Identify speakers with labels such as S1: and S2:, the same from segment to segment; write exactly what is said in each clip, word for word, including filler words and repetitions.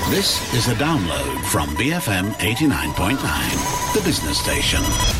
S1: This is a download from B F M eighty-nine point nine, the business station.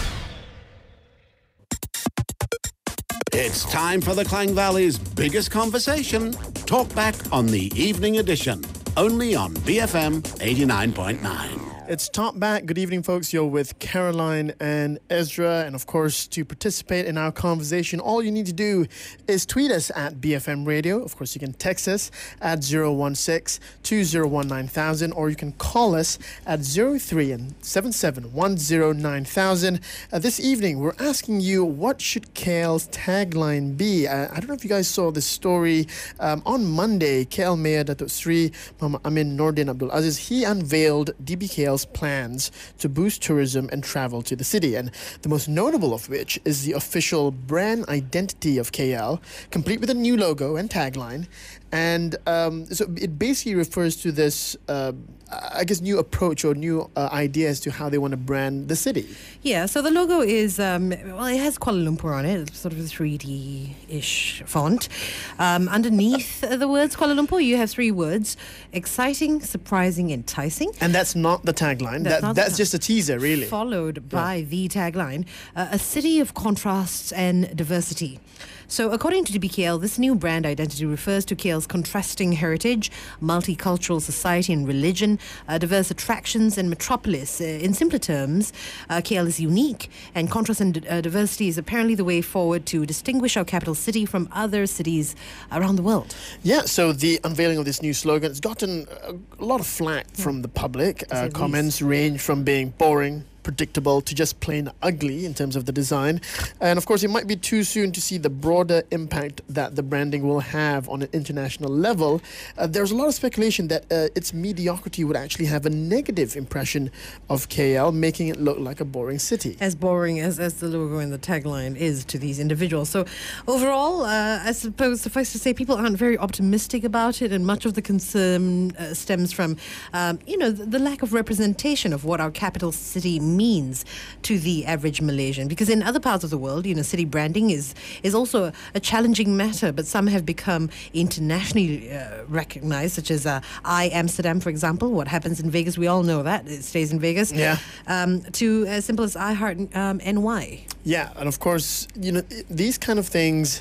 S1: It's time for the Klang Valley's biggest conversation. Talk back on the evening edition, only on B F M eighty-nine point nine.
S2: It's Talk Back. Good evening, folks. You're with Caroline and Ezra. And of course, to participate in our conversation, all you need to do is tweet us at B F M Radio. Of course, you can text us at zero one six, two zero one nine thousand, or you can call us at zero three seven seven one zero nine thousand. Uh, this evening, we're asking you, what should K L's tagline be? Uh, I don't know if you guys saw this story. Um, on Monday, K L Mayor Datuk Sri Muhammad Amin Nordin Abdul Aziz, he unveiled D B K L's plans to boost tourism and travel to the city, and the most notable of which is the official brand identity of K L, complete with a new logo and tagline. And um, so it basically refers to this, uh, I guess, new approach or new uh, idea as to how they want to brand the city.
S3: Yeah, so the logo is, um, well, it has Kuala Lumpur on it. It's sort of a three D-ish font. Um, underneath the words Kuala Lumpur, you have three words: exciting, surprising, enticing.
S2: And that's not the tagline.
S3: That's,
S2: that,
S3: not
S2: that's
S3: the,
S2: just a teaser, really.
S3: Followed by
S2: yeah.
S3: the tagline, uh, a city of contrasts and diversity. So according to D B K L, this new brand identity refers to K L's contrasting heritage, multicultural society and religion, uh, diverse attractions and metropolis. Uh, in simpler terms, uh, K L is unique, and contrast and uh, diversity is apparently the way forward to distinguish our capital city from other cities around the world.
S2: Yeah, so the unveiling of this new slogan has gotten a lot of flack yeah. from the public. Uh, comments range from being boring, predictable, to just plain ugly in terms of the design. And of course, it might be too soon to see the broader impact that the branding will have on an international level. Uh, there's a lot of speculation that uh, its mediocrity would actually have a negative impression of K L, making it look like a boring city.
S3: As boring as, as the logo and the tagline is to these individuals. So overall, uh, I suppose suffice to say, people aren't very optimistic about it, and much of the concern uh, stems from, um, you know, the, the lack of representation of what our capital city means to the average Malaysian, because in other parts of the world, you know, city branding is is also a, a challenging matter, but some have become internationally uh, recognized, such as uh, I Amsterdam, for example. What happens in Vegas, we all know that it stays in Vegas.
S2: Yeah.
S3: Um, to as simple as I Heart um, N Y.
S2: Yeah, and of course, you know, these kind of things,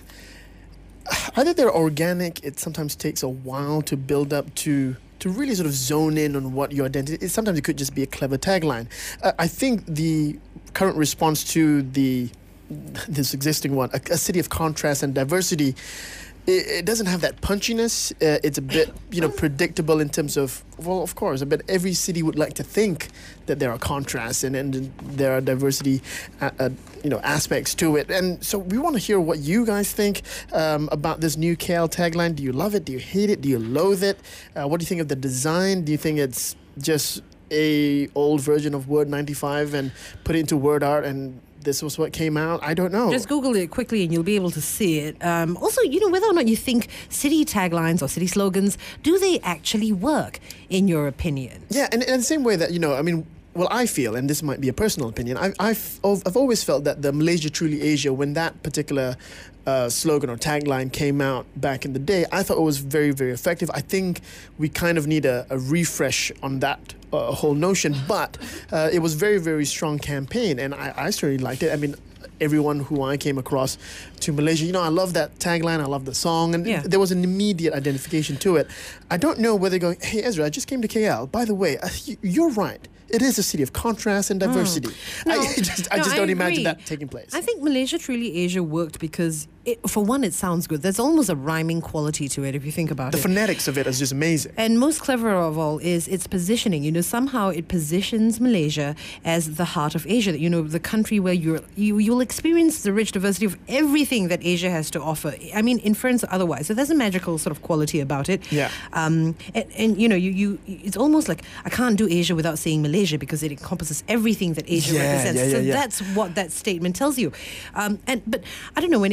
S2: either they're organic, it sometimes takes a while to build up to to really sort of zone in on what your identity is. Sometimes it could just be a clever tagline. Uh, I think the current response to the this existing one, a, a city of contrast and diversity, it, it doesn't have that punchiness. Uh, it's a bit, you know, predictable in terms of, well, of course, I bet every city would like to think that there are contrasts and, and there are diversity, uh, uh, you know, aspects to it. And so we want to hear what you guys think um, about this new K L tagline. Do you love it? Do you hate it? Do you loathe it? Uh, what do you think of the design? Do you think it's just a old version of Word ninety-five and put it into word art and this was what came out? I don't know.
S3: Just Google it quickly and you'll be able to see it. Um, also, you know, whether or not you think city taglines or city slogans, do they actually work, in your opinion?
S2: Yeah, and in the same way that, you know, I mean, well, I feel, and this might be a personal opinion, I, I've, I've always felt that the Malaysia Truly Asia, when that particular uh, slogan or tagline came out back in the day, I thought it was very, very effective. I think we kind of need a, a refresh on that uh, whole notion, but uh, it was very, very strong campaign, and I, I certainly liked it. I mean, everyone who I came across to Malaysia, you know, I love that tagline, I love the song, and yeah. there was an immediate identification to it. I don't know whether going, hey, Ezra, I just came to K L. By the way, uh, you're right. It is a city of contrast and diversity. Mm. No, I just, I
S3: no,
S2: just
S3: I
S2: don't
S3: agree.
S2: imagine that taking place.
S3: I think Malaysia Truly Asia worked because, it, for one, it sounds good. There's almost a rhyming quality to it if you think about
S2: the
S3: it.
S2: The phonetics of it is just amazing.
S3: And most clever of all is its positioning. You know, somehow it positions Malaysia as the heart of Asia. You know, the country where you're, you, you'll experience the rich diversity of everything that Asia has to offer. I mean, inference or otherwise. So there's a magical sort of quality about it.
S2: Yeah.
S3: Um, and, and, you know, you, you it's almost like I can't do Asia without saying Malaysia because it encompasses everything that Asia
S2: yeah,
S3: represents.
S2: Yeah, yeah,
S3: so
S2: yeah.
S3: that's what that statement tells you. Um, and But I don't know, when it comes to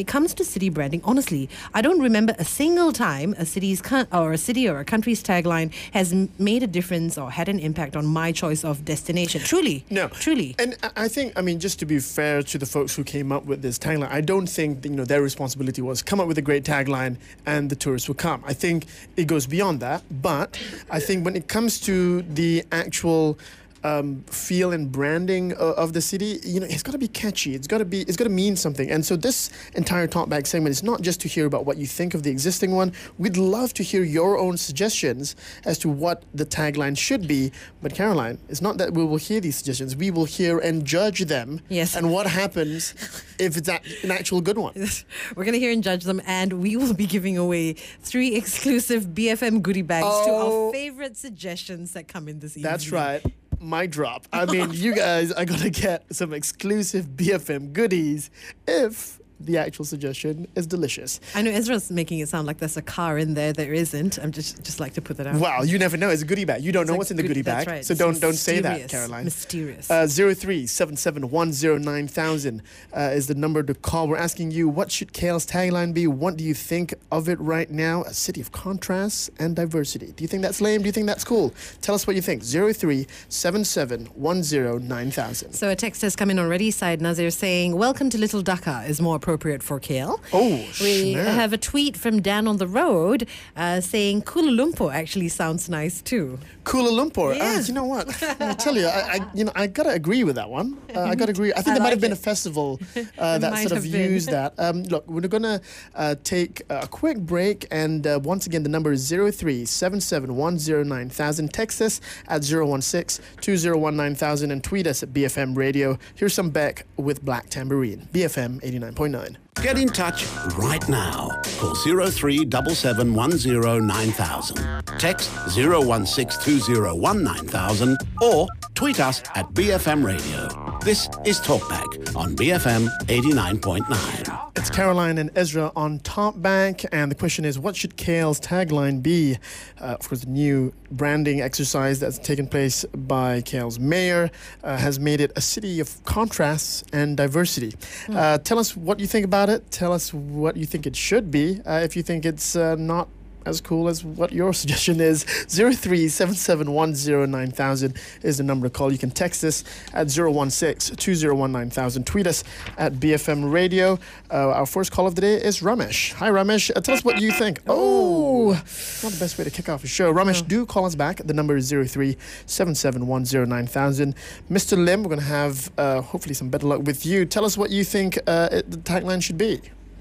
S3: to city branding, honestly, I don't remember a single time a city's co- or a city or a country's tagline has m- made a difference or had an impact on my choice of destination. Truly.
S2: No.
S3: Truly.
S2: And I- I think, I mean, just to be fair to the folks who came up with this tagline, I don't think, you know, their responsibility was come up with a great tagline and the tourists will come. I think it goes beyond that. But I think when it comes to the actual Um, feel and branding of, of the city, you know, it's got to be catchy. It's got to be, it's got to mean something. And so this entire Talkback segment is not just to hear about what you think of the existing one. We'd love to hear your own suggestions as to what the tagline should be. But Caroline, it's not that we will hear these suggestions. We will hear and judge them.
S3: Yes.
S2: And what happens if it's a- an actual good one?
S3: We're going to hear and judge them, and we will be giving away three exclusive B F M goodie bags to
S2: Oh.
S3: our favorite suggestions that come in this evening.
S2: That's right. Mic drop. I mean, you guys are going to get some exclusive B F M goodies if the actual suggestion is delicious.
S3: I know Ezra's making it sound like there's a car in there. There isn't. I'm just just like to put that out.
S2: Wow, you never know. It's a goodie bag. You don't
S3: It's
S2: know
S3: a
S2: what's in the
S3: good-
S2: goodie
S3: that's
S2: bag.
S3: right.
S2: So
S3: It's
S2: don't don't say that,
S3: mysterious.
S2: Caroline.
S3: Mysterious.
S2: Uh, zero three seven seven one zero nine thousand uh, is the number to call. We're asking you, what should K L's tagline be? What do you think of it right now? A city of contrasts and diversity. Do you think that's lame? Do you think that's cool? Tell us what you think. zero three seven seven one zero nine thousand.
S3: So a text has come in already. Syed Nazir saying, "Welcome to Little Dhaka" is more appropriate for K L.
S2: Oh,
S3: We
S2: snap.
S3: have a tweet from Dan on the road uh, saying Kuala Lumpur actually sounds nice too.
S2: Kuala Lumpur.
S3: Yeah.
S2: Uh, you know what? I'll tell you, I, I you know I gotta agree with that one. Uh, I gotta agree. I think
S3: I
S2: there might
S3: like
S2: have been
S3: it.
S2: a festival uh,
S3: There
S2: that
S3: might
S2: sort of
S3: have been.
S2: used that. Um, look, we're gonna uh, take a quick break, and uh, once again, the number is zero three seven seven one zero nine thousand. Text us at zero one six two zero one nine thousand and tweet us at B F M Radio. Here's some Beck with Black Tambourine. B F M eighty-nine point nine.
S1: Get in touch right now. Call zero three seven seven one zero nine thousand. Text zero one six two zero one nine thousand or tweet us at B F M Radio. This is Talkback on B F M eighty-nine point nine.
S2: It's Caroline and Ezra on Talkback, and the question is, what should K L's tagline be? Uh, of course, the new branding exercise that's taken place by K L's mayor uh, has made it a city of contrasts and diversity.
S3: Hmm.
S2: Uh, tell us what you think about it. Tell us what you think it should be. Uh, if you think it's uh, not as cool as what your suggestion is, zero three seven seven one zero nine thousand is the number to call. You can text us at zero one six two zero one nine thousand. Tweet us at B F M Radio. Uh, our first call of the day is Ramesh. Hi, Ramesh. Uh, tell us what you think. Oh, not the best way to kick off a show. Ramesh, do call us back. The number is zero three seven seven one zero nine thousand. Mister Lim, we're going to have uh, hopefully some better luck with you. Tell us what you think uh, it, the tagline should be.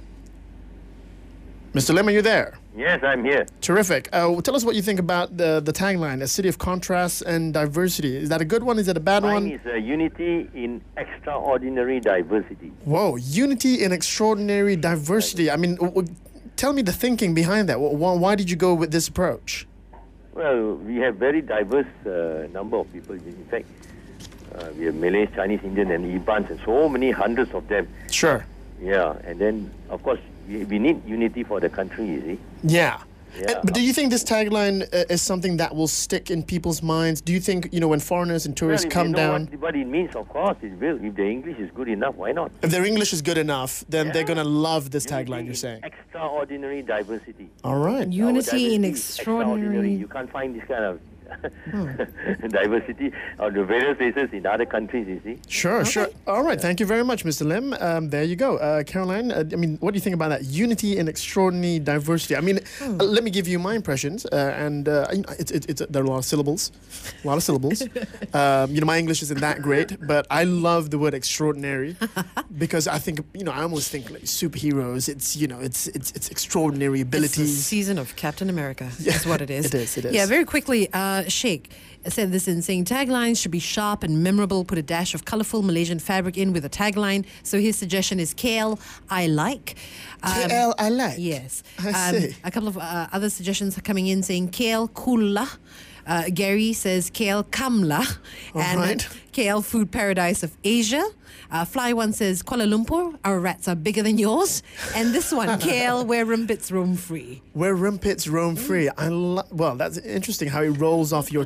S2: Mister Lim, are you there?
S4: Yes, I'm here.
S2: Terrific. Uh, tell us what you think about the, the tagline, a city of contrasts and diversity. Is that a good one? Is that a bad
S4: Mine
S2: one?
S4: is uh, unity in extraordinary diversity.
S2: Whoa, unity in extraordinary diversity. I mean, w- w- tell me the thinking behind that. Wh- Why, why did you go with this approach?
S4: Well, we have very diverse uh, number of people. In fact, uh, we have Malays, Chinese, Indian, and Ibans, and so many hundreds of them.
S2: Sure.
S4: Yeah, and then, of course, we, we need unity for the country, you see.
S2: Yeah.
S4: Yeah.
S2: Uh, But do you think this tagline uh, is something that will stick in people's minds? Do you think, you know, when foreigners and tourists
S4: well, if
S2: come
S4: they know
S2: down,
S4: What, what it means, of course, it will. If the English is good enough, why not?
S2: if their English is good enough, then they're
S4: Yeah.
S2: going to love this
S4: Unity
S2: tagline, you're
S4: in
S2: saying?
S4: Extraordinary diversity.
S2: All right.
S4: Our
S3: Unity in
S4: diversity is
S3: extraordinary.
S4: You can't find this kind of diversity of the various places in other countries, you see.
S2: Sure, sure. All right. Thank you very much, Mister Lim. Um, there you go. Uh, Caroline, uh, I mean, what do you think about that? Unity in extraordinary diversity. I mean, uh, let me give you my impressions. Uh, and uh, you know, it's, it's, it's, there are a lot of syllables. A lot of syllables. um, you know, my English isn't that great, but I love the word extraordinary because I think, you know, I almost think like superheroes. It's, you know, it's it's, it's extraordinary
S3: It's the
S2: abilities.
S3: season of Captain America.
S2: Yeah,
S3: Is what it is.
S2: it is, it is.
S3: Yeah, very quickly, uh, Sheikh said this in saying taglines should be sharp and memorable. Put a dash of colourful Malaysian fabric in with a tagline. So his suggestion is K L, I like. Um,
S2: K L, I like.
S3: Yes.
S2: I see.
S3: A couple of uh, other suggestions are coming in saying K L, cool lah. Uh, Gary says K L, kamla.
S2: All
S3: And
S2: right.
S3: K L, food paradise of Asia. Uh, Fly One says Kuala Lumpur, our rats are bigger than yours. And this one, K L, where rumpets roam free.
S2: Where rumpets roam free. I lo- well, that's interesting how it rolls off your tongue,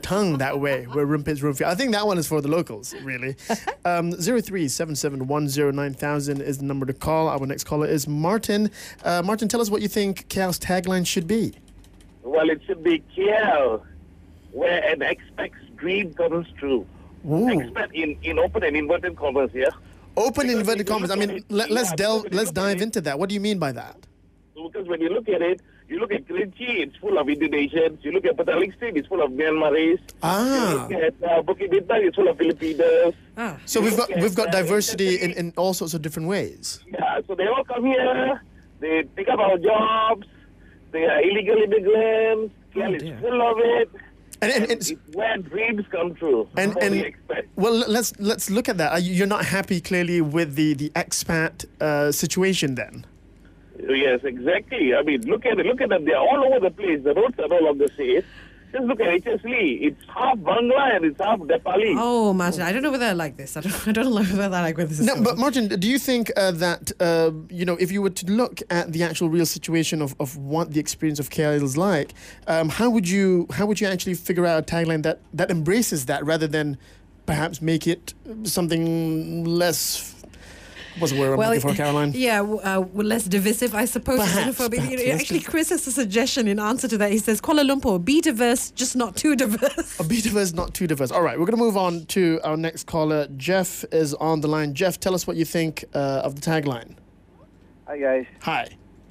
S2: that way, where rumpet's room for you. I think that one is for the locals, really. um, zero three seven seven one zero nine thousand is the number to call. Our next caller is Martin. Uh, Martin, tell us what you think K L's tagline should be.
S5: Well, it should be K L, where an expect's dream comes true.
S2: Ooh.
S5: Expect in, in open and inverted commas, yeah?
S2: Open
S5: Because
S2: inverted
S5: if you
S2: commas. I
S5: look at
S2: mean,
S5: it-
S2: let, let's
S5: yeah,
S2: delve,
S5: because when you
S2: let's
S5: look at
S2: dive
S5: it-
S2: into that. What do you mean by that?
S5: Because when you look at it, you look at Kerinci, it's full of Indonesians. You look at Petaling Street, it's full of Myanmaris.
S2: Ah.
S5: You look at uh, Bukit Bintang, it's full of Filipinos.
S3: Ah.
S2: So
S5: You
S2: we've
S5: look
S2: got
S5: at,
S2: we've got
S5: uh,
S2: diversity in,
S5: Intercity.
S2: in all sorts of different ways.
S5: Yeah, so they all come here, they take up our jobs, they are illegal immigrants, K L
S3: Oh,
S5: is
S3: dear.
S5: full of it.
S2: And, and,
S5: And
S2: and,
S5: it's where dreams come true.
S2: and,
S5: What do you
S2: and
S5: expect?
S2: well, let's let's look at that. Are you- You're not happy clearly with the the expat uh, situation then?
S5: Yes, exactly. I mean, look at it. Look at them. They're all over the place. The roads are no longer safe. Just look at H S Lee. It's half Bangla and it's half Nepali.
S3: Oh, Martin, I don't know whether I like this. I don't, I don't know whether I like where this is
S2: No,
S3: going.
S2: but Martin, do you think uh, that uh, you know, if you were to look at the actual real situation of, of what the experience of K L is like, um, how would you how would you actually figure out a tagline that that embraces that rather than perhaps make it something less? What's the word I'm looking for, Caroline?
S3: Yeah, w- uh, well, less divisive, I suppose.
S2: Perhaps,
S3: xenophobic.
S2: perhaps,
S3: You know,
S2: yes,
S3: actually,
S2: yes.
S3: Chris has a suggestion in answer to that. He says, Kuala Lumpur, be diverse, just not too diverse.
S2: A bit diverse, not too diverse. All right, we're going to move on to our next caller. Jeff is on the line. Jeff, tell us what you think uh, of the tagline.
S6: Hi guys.
S2: Hi.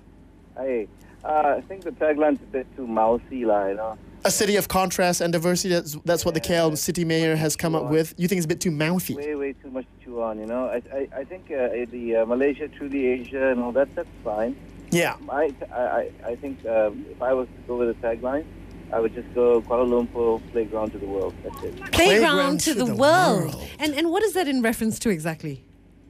S6: Hi. Uh, I think the tagline's a bit too mousy, like, you know.
S2: A city of contrast and diversity. That's that's what the K L city mayor has come up with. You think it's a bit too mouthy?
S6: Way, way too much to chew on, you know. I, I, I think uh, the uh, Malaysia, truly Asia, and all that, that's fine.
S2: Yeah.
S6: I, I, I think um, if I was to go with a tagline, I would just go Kuala Lumpur, playground to the world. That's it.
S3: Playground,
S2: Playground
S3: to,
S2: to
S3: the,
S2: the
S3: world.
S2: world.
S3: And and what is that in reference to exactly?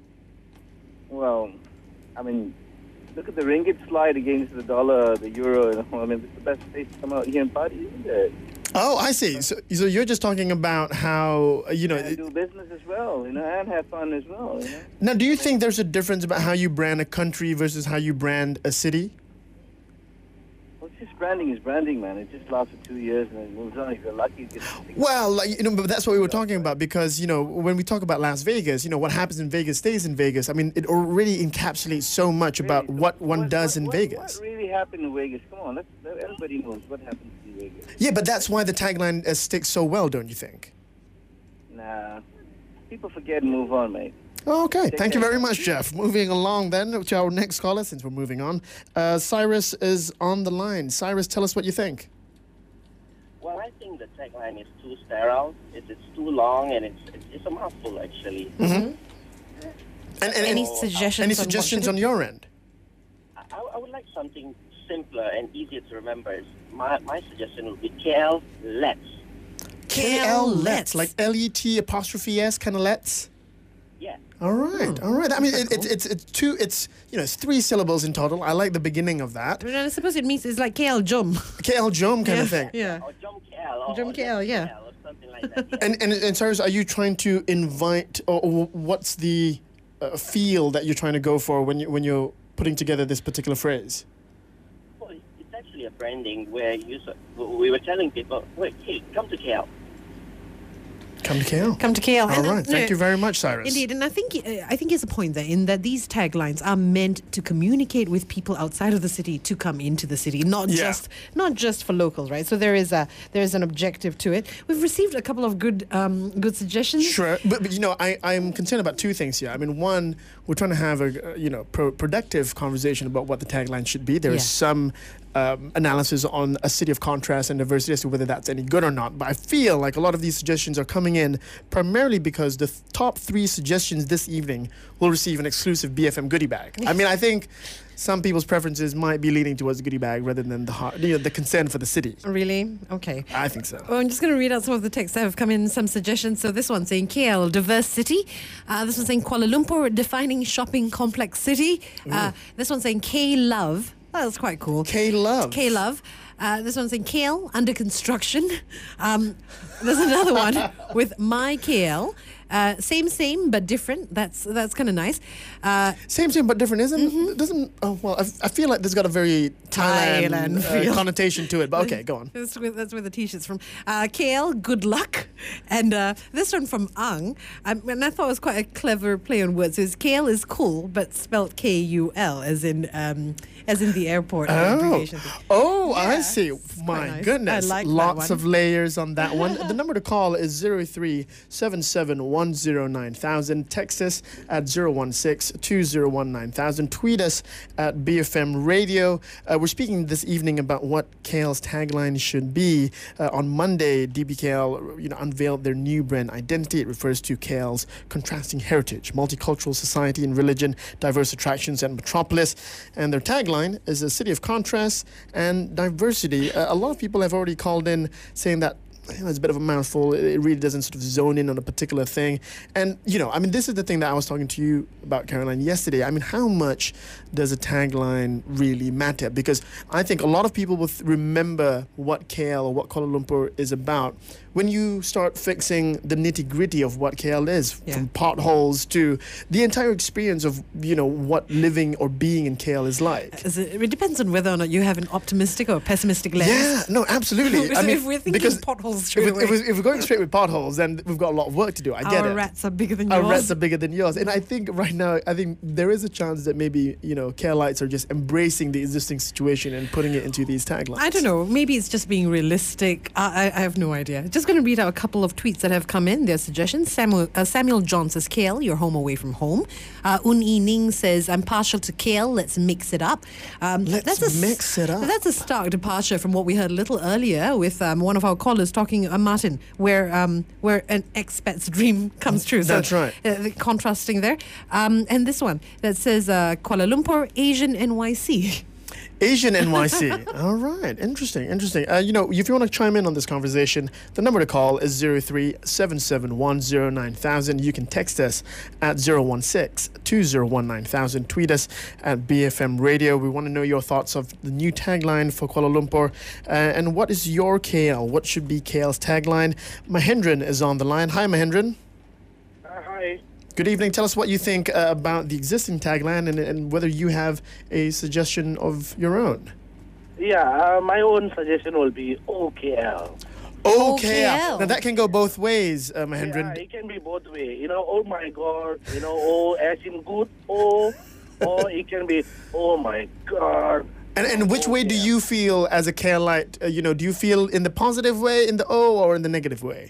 S6: Well, I mean, look at the ringgit slide against the dollar, the euro. You know? I mean, it's the best place to come out here and party, isn't it?
S2: Oh, I see. So, so you're just talking about how uh, you know.
S6: And do business as well, you know, and have fun as well, you know.
S2: Now, do you think there's a difference about how you brand a country versus how you brand a city?
S6: Well, it's just branding is branding, man. It just lasts for two years and then moves on. If you're lucky, you get something.
S2: Well, like, you know, but that's what we were talking about because, you know, when we talk about Las Vegas, you know, what happens in Vegas stays in Vegas. I mean, it already encapsulates so much about
S6: Really?
S2: what one
S6: What-
S2: does
S6: what-
S2: in
S6: what-
S2: Vegas.
S6: What really happened in Vegas? Come on, let's, let everybody knows what happens in Vegas.
S2: Yeah, but that's why the tagline uh, sticks so well, don't you think?
S6: Nah, people forget and move on, mate.
S2: Oh, okay.
S6: Take
S2: Thank you
S6: care.
S2: very much, Jeff. Moving along then to our next caller, since we're moving on. Uh, Cyrus is on the line. Cyrus, tell us what you think.
S7: Well, I think the tagline is too sterile. It's, it's too long, and it's it's, it's a mouthful, actually.
S2: And, and
S3: Any
S7: So, uh,
S3: suggestions?
S2: any
S3: on what
S2: suggestions
S3: should
S2: on your end?
S7: I, I would like something simpler and easier to remember. It's- My, my suggestion would be K L Let's.
S2: K L Let's, like L E T apostrophe S kind of Let's.
S7: Yeah.
S2: All right, all right. I mean, it, it, it's it's two. It's you know, it's three syllables in total. I like the beginning of that.
S3: I mean, I suppose it means it's like K L Jum.
S2: K L Jom kind
S3: yeah.
S2: of thing.
S3: Yeah.
S7: Or Jom K L. Or,
S3: Jom
S7: or
S3: K L,
S7: Let's
S3: yeah.
S7: K L or something like that. Yeah.
S2: And and and Cyrus, are you trying to invite, or, or what's the uh, feel that you're trying to go for when you when you're putting together this particular phrase?
S7: Well, it's it's actually a branding where you, s- we were telling people, wait, hey, come to K L.
S2: Come to K L.
S3: Come to K L.
S2: All
S3: And, uh,
S2: right. Thank
S3: no,
S2: you very much, Cyrus.
S3: Indeed, and I think uh, I think there's a point there in that these taglines are meant to communicate with people outside of the city to come into the city, not
S2: Yeah.
S3: just not just for locals, right? So there is a there is an objective to it. We've received a couple of good um, good suggestions.
S2: Sure, but, but you know, I, I'm concerned about two things here. I mean, one, we're trying to have a uh, you know pro- productive conversation about what the tagline should be. There is
S3: Yeah.
S2: some um, analysis on a city of contrast and diversity as to whether that's any good or not. But I feel like a lot of these suggestions are coming in primarily because the th- top three suggestions this evening will receive an exclusive B F M goodie bag. I mean, I think some people's preferences might be leaning towards the goodie bag rather than the heart, you know, the concern for the city.
S3: Really? Okay.
S2: I think so.
S3: Well, I'm just going to read out some of the texts that have come in, some suggestions. So this one saying K L, diverse city. Uh, this one saying Kuala Lumpur, defining shopping complex city. Uh, this one saying K Love. That's quite cool.
S2: K Love.
S3: K Love. Uh, this one's saying K L, under construction. Um, there's another one with My K L. Uh, same, same, but different. That's that's kind of nice. Uh,
S2: Same, same, but different, isn't
S3: Mm-hmm.
S2: Doesn't, oh, well, I, I feel like this got a very Thailand,
S3: Thailand
S2: uh,
S3: feel.
S2: connotation to it, but okay, go on.
S3: That's where, that's where the t-shirt's from. Uh, K L, good luck. And uh, this one from Ang. Um, and I thought it was quite a clever play on words. It's K L is cool, but spelled K U L, as in um, as in the airport
S2: Oh,
S3: abbreviation.
S2: oh I
S3: Yeah,
S2: see.
S3: it's
S2: My
S3: quite nice.
S2: goodness.
S3: I like that
S2: Lots
S3: one.
S2: of layers on that one. The number to call is zero three seven seven one zero nine thousand. Text us at zero one six two zero one nine thousand. Tweet us at B F M Radio. Uh, we're speaking this evening about what K L's tagline should be. Uh, on Monday, D B K L you know, unveiled their new brand identity. It refers to K L's contrasting heritage, multicultural society and religion, diverse attractions and metropolis. And their tagline is a city of contrast and diversity. Uh, a lot of people have already called in saying that you know, it's a bit of a mouthful. It really doesn't sort of zone in on a particular thing. And, you know, I mean, this is the thing that I was talking to you about, Caroline, yesterday. I mean, how much does a tagline really matter? Because I think a lot of people will th- remember what K L or what Kuala Lumpur is about when you start fixing the nitty-gritty of what K L is,
S3: Yeah.
S2: from potholes to the entire experience of, you know, what living or being in K L is like.
S3: Is it, it depends on whether or not you have an optimistic or pessimistic lens.
S2: Yeah, no, absolutely.
S3: So
S2: I mean,
S3: if we're thinking
S2: because
S3: potholes
S2: if,
S3: straight
S2: we-
S3: away,
S2: if, we- if we're going straight with potholes, then we've got a lot of work to do. I get
S3: our
S2: it.
S3: rats are bigger than
S2: Our
S3: yours.
S2: rats are bigger than yours. And I think right now, I think there is a chance that maybe, you know, K Lites are just embracing the existing situation and putting it into these taglines.
S3: I don't know. Maybe it's just being realistic. I, I, I have no idea. Just going to read out a couple of tweets that have come in. Their suggestions. Samuel, uh, Samuel John says, K L, you're home away from home. Uh, Un Yi Ning says, I'm partial to K L. Let's mix it up. Um,
S2: Let's
S3: that's a s-
S2: mix it up.
S3: That's a stark departure from what we heard a little earlier with um, one of our callers talking, uh, Martin, where um, where an expat's dream comes true.
S2: That's
S3: so,
S2: right.
S3: Uh, the contrasting there. Um, and this one that says uh, Kuala Lumpur, Asian N Y C.
S2: Asian N Y C. All right. Interesting. Interesting. Uh, you know, if you want to chime in on this conversation, the number to call is zero three seven seven one zero nine thousand. You can text us at zero one six two zero one nine thousand. Tweet us at B F M Radio. We want to know your thoughts of the new tagline for Kuala Lumpur. Uh, and what is your K L? What should be K L's tagline? Mahendran is on the line. Hi, Mahendran.
S5: Uh, hi.
S2: Good evening. Tell us what you think uh, about the existing tagline and, and whether you have a suggestion of your own.
S5: Yeah, uh, my own suggestion will be O K L.
S2: O
S3: O
S2: K
S3: K
S2: L.
S3: L.
S2: Now that can go both ways, uh,
S5: Yeah,
S2: Mahendran.
S5: it can be both way. You know, oh my God, you know, oh as in good, oh, or it can be, oh my God.
S2: And and which way do you feel as a K-lite? Uh, you know, do you feel in the positive way, in the O, or in the negative way?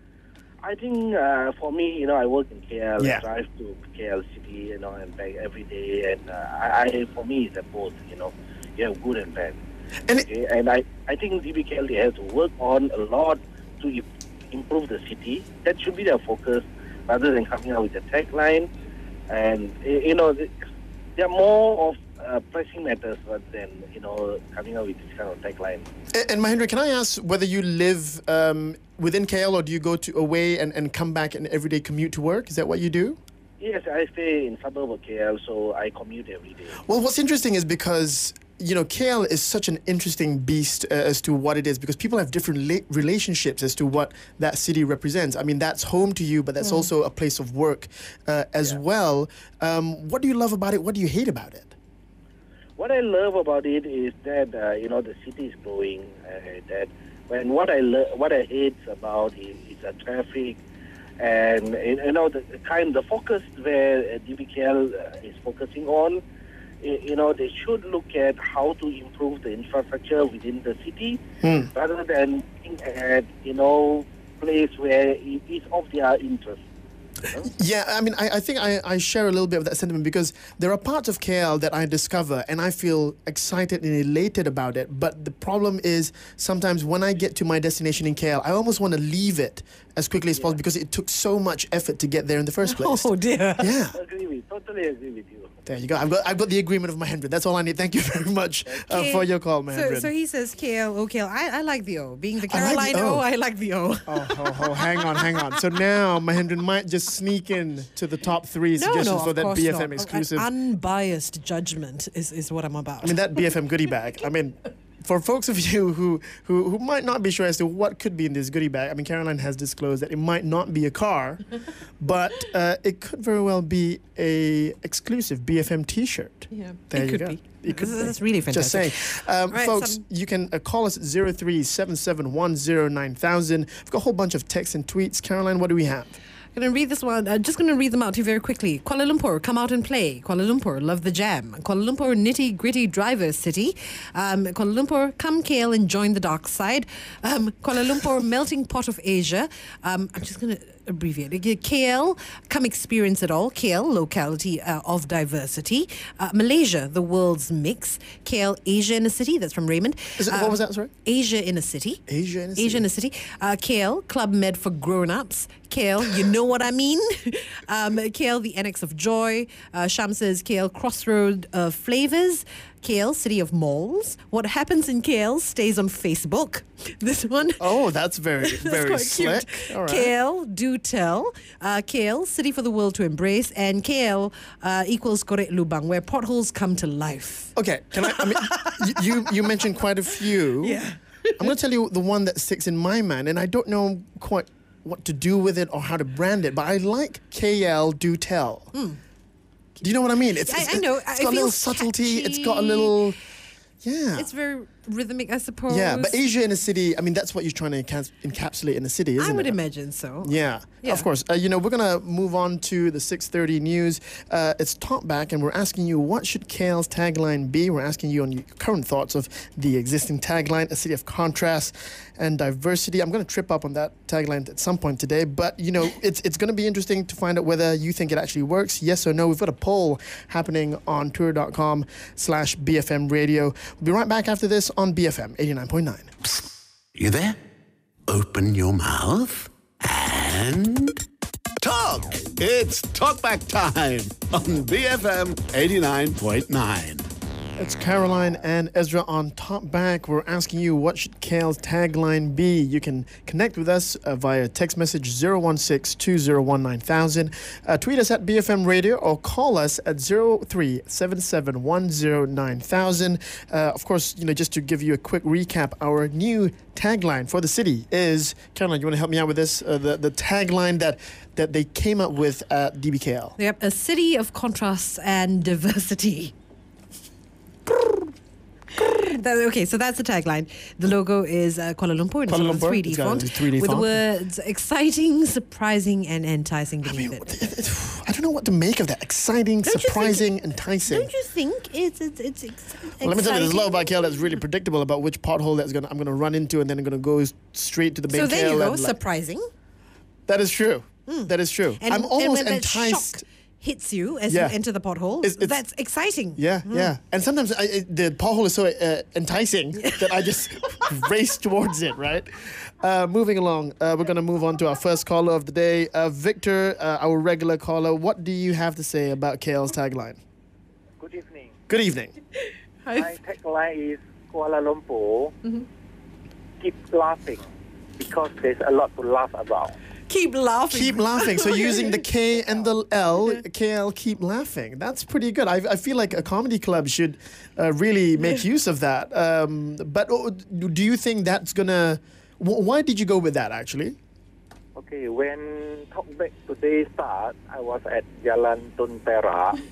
S5: I think uh, for me, you know, I work in K L,
S2: Yeah.
S5: I drive to K L City, you know, and back every day. And uh, I, I, for me, it's a both, you know, you have good and bad.
S2: And it,
S5: Okay? And I, I think D B K L, they have to work on a lot to im- improve the city. That should be their focus rather than coming out with a tagline. And, y- you know, th- there are more of uh, pressing matters rather than, you know, coming out with this kind of tagline.
S2: and and Mahendran, can I ask whether you live um, within K L or do you go to away and, and come back and everyday commute to work? Is that what you do?
S5: Yes, I stay in suburb of K L, so I commute every day.
S2: Well, what's interesting is because, you know, K L is such an interesting beast uh, as to what it is because people have different la- relationships as to what that city represents. I mean, that's home to you, but that's also a place of work uh, as well. Um, what do you love about it? What do you hate about it?
S5: What I love about it is that uh, you know the city is growing. Uh, that when what I lo- what I hate about is, is the traffic, and you know the, the kind the focus where uh, D B K L uh, is focusing on. y- You know they should look at how to improve the infrastructure within the city,
S2: Hmm.
S5: rather than looking at you know place where it is of their interest.
S2: Yeah, I mean, I, I think I, I share a little bit of that sentiment because there are parts of K L that I discover and I feel excited and elated about it. But the problem is sometimes when I get to my destination in K L, I almost want to leave it as quickly as possible because it took so much effort to get there in the first place.
S3: Oh dear.
S2: Yeah,
S5: Agree with, totally agree with you.
S2: there you go. I've got I've got the agreement of Mahendran. That's all I need. Thank you very much uh, for your call, Mahendran.
S3: So, so he says K L, O K L. I, I like the O. Being the
S2: I like the
S3: Caroline
S2: O.
S3: O, I like the O.
S2: Oh, oh, oh, hang on, hang on. So now Mahendran might just sneak in to the top three
S3: No,
S2: suggestions
S3: no,
S2: for
S3: of
S2: that
S3: course
S2: B F M
S3: not.
S2: exclusive.
S3: An unbiased judgment is, is what I'm about.
S2: I mean, that B F M goodie bag. I mean, for folks of you who, who who might not be sure as to what could be in this goodie bag, I mean, Caroline has disclosed that it might not be a car, but uh, it could very well be a exclusive B F M T-shirt.
S3: Yeah,
S2: there
S3: it
S2: you
S3: could
S2: go.
S3: be.
S2: It could
S3: This
S2: be.
S3: is really
S2: Just
S3: fantastic.
S2: saying. Um,
S3: Right,
S2: folks,
S3: some-
S2: you can uh, call us at zero three seven seven one zero nine thousand. We've got a whole bunch of texts and tweets. Caroline, what do we have?
S3: I'm going to read this one. I'm just going to read them out to you very quickly. Kuala Lumpur, come out and play. Kuala Lumpur, love the jam. Kuala Lumpur, nitty gritty driver city. Um, Kuala Lumpur, come K L and join the dark side. Um, Kuala Lumpur, melting pot of Asia. Um, I'm just going to abbreviate it. K L, come experience it all. K L, locality uh, of diversity. Uh, Malaysia, the world's mix. K L, Asia in a city. That's from Raymond.
S2: Is it,
S3: Uh,
S2: what was that, sorry?
S3: Asia in a city.
S2: Asia in a city.
S3: Asia in a city. Uh, K L, Club Med for grown-ups. K L, you know what I mean. um, K L, the annex of joy. Uh, Sham says K L, crossroad of flavors. K L, city of malls. What happens in K L stays on Facebook. This one.
S2: Oh, that's very,
S3: That's
S2: very
S3: quite
S2: slick.
S3: cute.
S2: All right.
S3: K L, do tell. Uh, K L, city for the world to embrace. And K L uh, equals Korek Lubang, where potholes come to life.
S2: Okay, can I? I mean, y- you you mentioned quite a few.
S3: Yeah.
S2: I'm going to tell you the one that sticks in my mind, and I don't know quite what to do with it or how to brand it, but I like K L Do Tell. Do you know what I mean? It's,
S3: I-
S2: it's,
S3: I know.
S2: It's
S3: It
S2: got a little
S3: feels
S2: subtlety. It's got a
S3: catchy.
S2: little, yeah.
S3: It's very rhythmic, I suppose.
S2: Yeah, but Asia in a city, I mean, that's what you're trying to enca- encapsulate in a city, isn't
S3: I would
S2: it?
S3: imagine so.
S2: Yeah,
S3: Yeah.
S2: of course. Uh, you know, we're going to move on to the six thirty news. Uh, it's Top Back, and we're asking you, what should K L's tagline be? We're asking you on your current thoughts of the existing tagline, a city of contrast and diversity. I'm going to trip up on that tagline at some point today, but, you know, it's it's going to be interesting to find out whether you think it actually works, yes or no. We've got a poll happening on tour.com slash BFM radio. We'll be right back after this on B F M eighty-nine point nine.
S1: You there? Open your mouth and talk. It's Talkback time on B F M eighty-nine point nine.
S2: It's Caroline and Ezra on Top Back. We're asking you, what should K L's tagline be? You can connect with us uh, via text message zero one six two zero one nine thousand, uh, tweet us at B F M Radio, or call us at zero three seven seven one zero nine thousand. Uh, of course, you know, just to give you a quick recap, our new tagline for the city is, Caroline, you want to help me out with this? Uh, the, the tagline that, that they came up with at D B K L.
S3: Yep, a city of contrasts and diversity. That, okay, so that's the tagline. The logo is uh, Kuala Lumpur in a
S2: Kuala
S3: sort of
S2: Lumpur,
S3: three D
S2: it's got
S3: font
S2: a three D
S3: with
S2: font.
S3: the words exciting, surprising, and enticing
S2: I
S3: beneath
S2: mean,
S3: it.
S2: it- it- I don't know what to make of that. Exciting,
S3: Don't you think-
S2: surprising, enticing.
S3: Don't you think it's it's it's ex-
S2: Well, let me tell you, there's a lot
S3: exciting?
S2: about K L that's really predictable about which pothole that's gonna I'm gonna run into, and then I'm gonna go s- straight to the main
S3: So there
S2: K L.
S3: you go,
S2: and, like-
S3: surprising.
S2: that is true. That is true.
S3: And,
S2: I'm
S3: and
S2: almost
S3: when that
S2: enticed.
S3: shock hits you as
S2: Yeah.
S3: you enter the pothole,
S2: It's- it's-
S3: that's exciting.
S2: Yeah, yeah. And sometimes I, I, the pothole is so uh, enticing that I just race towards it, right? Uh, moving along, uh, we're going to move on to our first caller of the day. Uh, Victor, uh, our regular caller, what do you have to say about K L's tagline?
S5: Good evening.
S2: Good evening.
S5: My tagline is Kuala Lumpur. Keep laughing because there's a lot to laugh about.
S3: Keep laughing.
S2: Keep laughing. So using the K and the L, K L, keep laughing. That's pretty good. I, I feel like a comedy club should uh, really make use of that. Um, but oh, do you think that's going to... Why did you go with that, actually?
S5: Okay, when Talkback today start, I was at Jalan Tun Perak.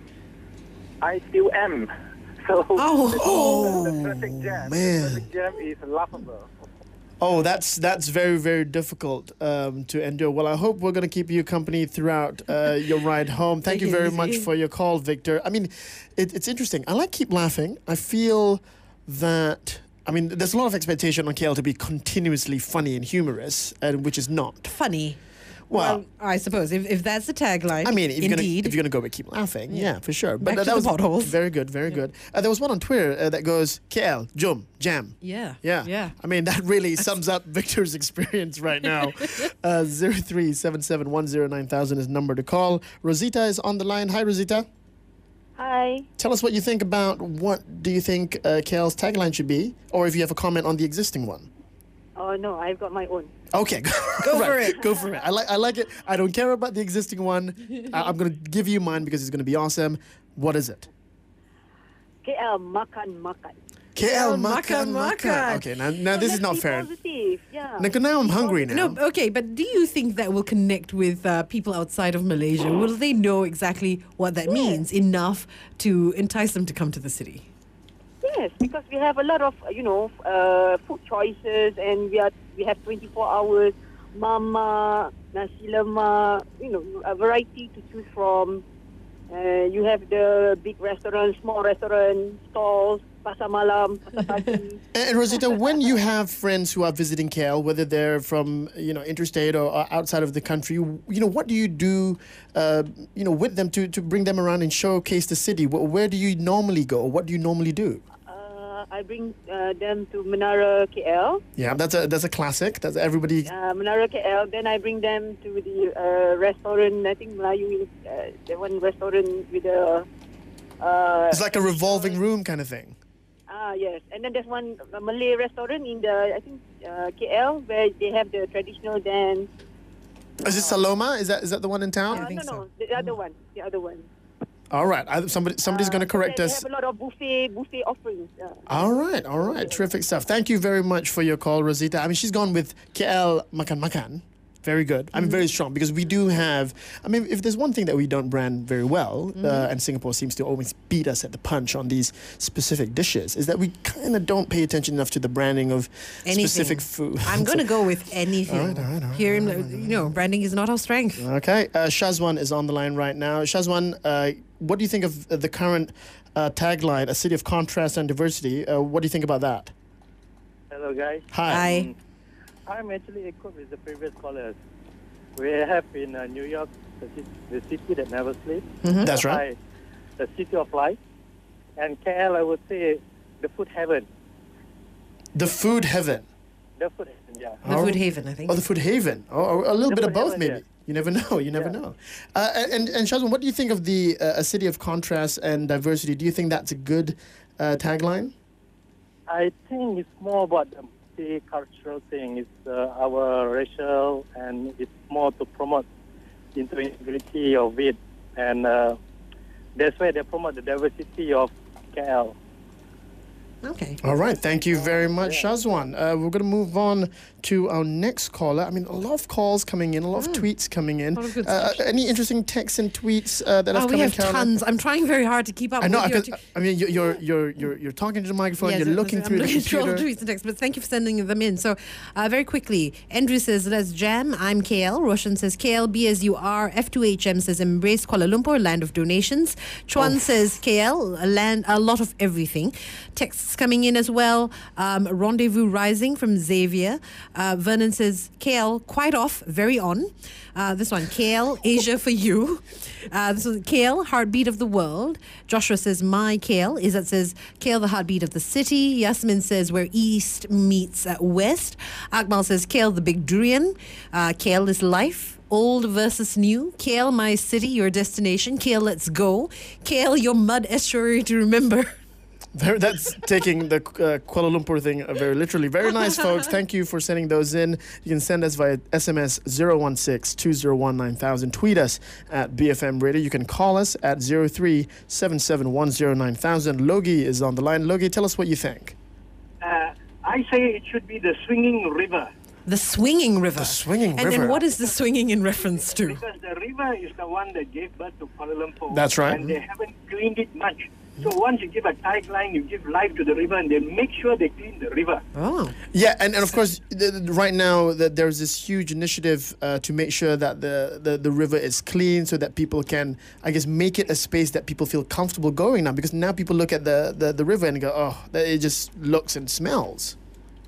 S5: I still am. So
S3: Oh.
S5: the traffic jam,
S2: man.
S5: the traffic jam is laughable.
S2: Oh, that's that's very, very difficult um, to endure. Well, I hope we're going to keep you company throughout uh, your ride home. Thank
S3: Take
S2: you
S3: it
S2: very
S3: easy.
S2: much for your call, Victor. I mean, it, it's interesting. I like Keep Laughing. I feel that... I mean, there's a lot of expectation on K L to be continuously funny and humorous, and which is not.
S3: Funny.
S2: Well,
S3: I suppose if, if that's the tagline.
S2: I mean, if you're, gonna,
S3: indeed.
S2: if you're gonna go with Keep Laughing, yeah, for sure.
S3: Back
S2: uh,
S3: to
S2: that
S3: the
S2: was
S3: potholes.
S2: very good, very good. Uh, there was one on Twitter uh, that goes, K L, Jum, Jam.
S3: yeah.
S2: Yeah.
S3: Yeah.
S2: I mean, that really sums up Victor's experience right now. uh, zero three seven seven one zero nine thousand is number to call. Rosita is on the line. Hi, Rosita.
S8: Hi.
S2: Tell us what you think about what do you think uh, K L's tagline should be, or if you have a comment on the existing one.
S8: Oh no, I've got my own.
S2: Okay, go,
S3: Go
S2: right,
S3: for it.
S2: Go for it. I like I like it. I don't care about the existing one. I, I'm going to give you mine because it's going to be awesome. What is it?
S8: K L makan makan.
S2: K L
S3: makan,
S2: makan
S3: makan.
S2: makan. Okay, now now this is
S8: Let's
S2: not
S8: be
S2: fair.
S8: Positive. Yeah.
S2: Now, now I'm hungry now.
S3: No, okay, but do you think that will connect with uh, people outside of Malaysia? Will they know exactly what that means enough to entice them to come to the city?
S8: Yes, because we have a lot of you know uh, food choices, and we are we have twenty-four hours, mama, nasi lemak, you know, a variety to choose from. Uh, you have the big restaurant, small restaurant, stalls, pasar malam, pasar pagi.
S2: And Rosita, when you have friends who are visiting K L, whether they're from you know interstate or, or outside of the country, you know what do you do, uh, you know, with them to, to bring them around and showcase the city? Where, where do you normally go? What do you normally do?
S8: Uh, I bring uh, them to Menara K L.
S2: Yeah, that's a that's a classic. That's everybody.
S8: Uh, Menara K L. Then I bring them to the uh, restaurant. I think Melayu, uh, the one restaurant with the. Uh,
S2: It's like a revolving room kind of thing.
S8: Ah, yes. And then there's one a Malay restaurant in the, I think, uh, K L, where they have the traditional dance.
S2: Is it Saloma? Is that is that the one in town?
S3: I
S8: Uh,
S3: think
S8: no, no,
S3: so.
S8: the other one. The other one.
S2: All right. I, somebody somebody's going to
S8: Uh,
S2: correct
S8: they,
S2: us.
S8: They have a lot of buffet, buffet offerings. Uh,
S2: All right, all right. Terrific stuff. Thank you very much for your call, Rosita. I mean, she's gone with K L Makan Makan. Very good. I'm very strong because we do have, I mean, if there's one thing that we don't brand very well, uh, and Singapore seems to always beat us at the punch on these specific dishes, is that we kind of don't pay attention enough to the branding of
S3: Anything.
S2: specific food.
S3: I'm going to go with anything.
S2: All right, all right, all right,
S3: Here, in, you know, branding is not our strength.
S2: Okay, uh, Shazwan is on the line right now. Shazwan, uh, what do you think of uh, the current uh, tagline, A City of Contrast and Diversity? Uh, what do you think about that?
S9: Hello, guys.
S2: Hi.
S3: Hi.
S9: I'm actually equipped with the previous callers. We have in uh, New York the, ci- the city that never sleeps.
S2: That's
S9: The
S2: right.
S9: high- The city of life. And K L, I would say, the food heaven.
S2: The food heaven.
S9: The food heaven, yeah.
S3: The
S2: Oh.
S3: Food Haven, I think.
S2: Oh, the food haven. Oh, or a little
S9: The
S2: bit of
S9: food
S2: both,
S9: haven,
S2: maybe.
S9: yeah.
S2: You never know. You never
S9: Yeah.
S2: know. Uh, and and Shazwan, what do you think of the uh, A City of Contrast and Diversity? Do you think that's a good uh, tagline?
S9: I think it's more about the multicultural thing. It's uh, our racial, and it's more to promote integrity of it. And uh, that's why they promote the diversity of K L.
S3: Okay.
S2: All right. Thank you very much, Shazwan. Uh, we're going to move on to our next caller. I mean, a lot of calls coming in, a lot of tweets coming in.
S3: lot of good
S2: Uh,
S3: stuff.
S2: any interesting texts and tweets uh, that have
S3: Oh,
S2: come
S3: we
S2: in,
S3: have
S2: Caroline?
S3: tons. I'm trying very hard to keep up
S2: I know.
S3: with your
S2: Because, I mean, you- you're you're you're you're talking to the microphone.
S3: Yes,
S2: you're looking
S3: I'm
S2: through
S3: looking
S2: the
S3: through all the
S2: computer.
S3: tweets and texts, but thank you for sending them in. So, uh, very quickly, Andrew says, let's jam. I'm K L. Roshan says, K L, B as you are. F two H M says, embrace Kuala Lumpur, land of donations. Chuan says, K L, a land, a lot of everything. Texts coming in as well. Um, Rendezvous Rising from Xavier. Uh, Vernon says, K L, quite off, very on. Uh, this one, K L, Asia for you. Uh, this one, K L, heartbeat of the world. Joshua says, my K L. Izzat says, K L, the heartbeat of the city. Yasmin says, where east meets uh, west. Akmal says, K L, the big durian. Uh, K L is life. Old versus new. K L, my city, your destination. K L, let's go. K L, your mud estuary to remember.
S2: Very- That's taking the uh, Kuala Lumpur thing uh, very literally. Very nice, folks. Thank you for sending those in. You can send us via S M S zero one six two zero one nine thousand. Tweet us at B F M Radio. You can call us at zero three seven seven one zero nine thousand. Logie is on the line. Logie, tell us what you think.
S10: Uh, I say it should be the swinging river.
S3: The swinging river.
S2: The swinging
S3: and
S2: river.
S3: then what is the swinging in reference to?
S10: Because the river is the one that gave birth to Kuala Lumpur.
S2: That's right.
S10: And they haven't cleaned it much. So once you give a tagline, you give life to the river, and they make sure they clean the river.
S3: Oh.
S2: Yeah, and, and of course, the, the- right now that there's this huge initiative uh, to make sure that the, the, the river is clean so that people can, I guess, make it a space that people feel comfortable going now. Because now people look at the, the, the river and go, oh, that it just looks and smells.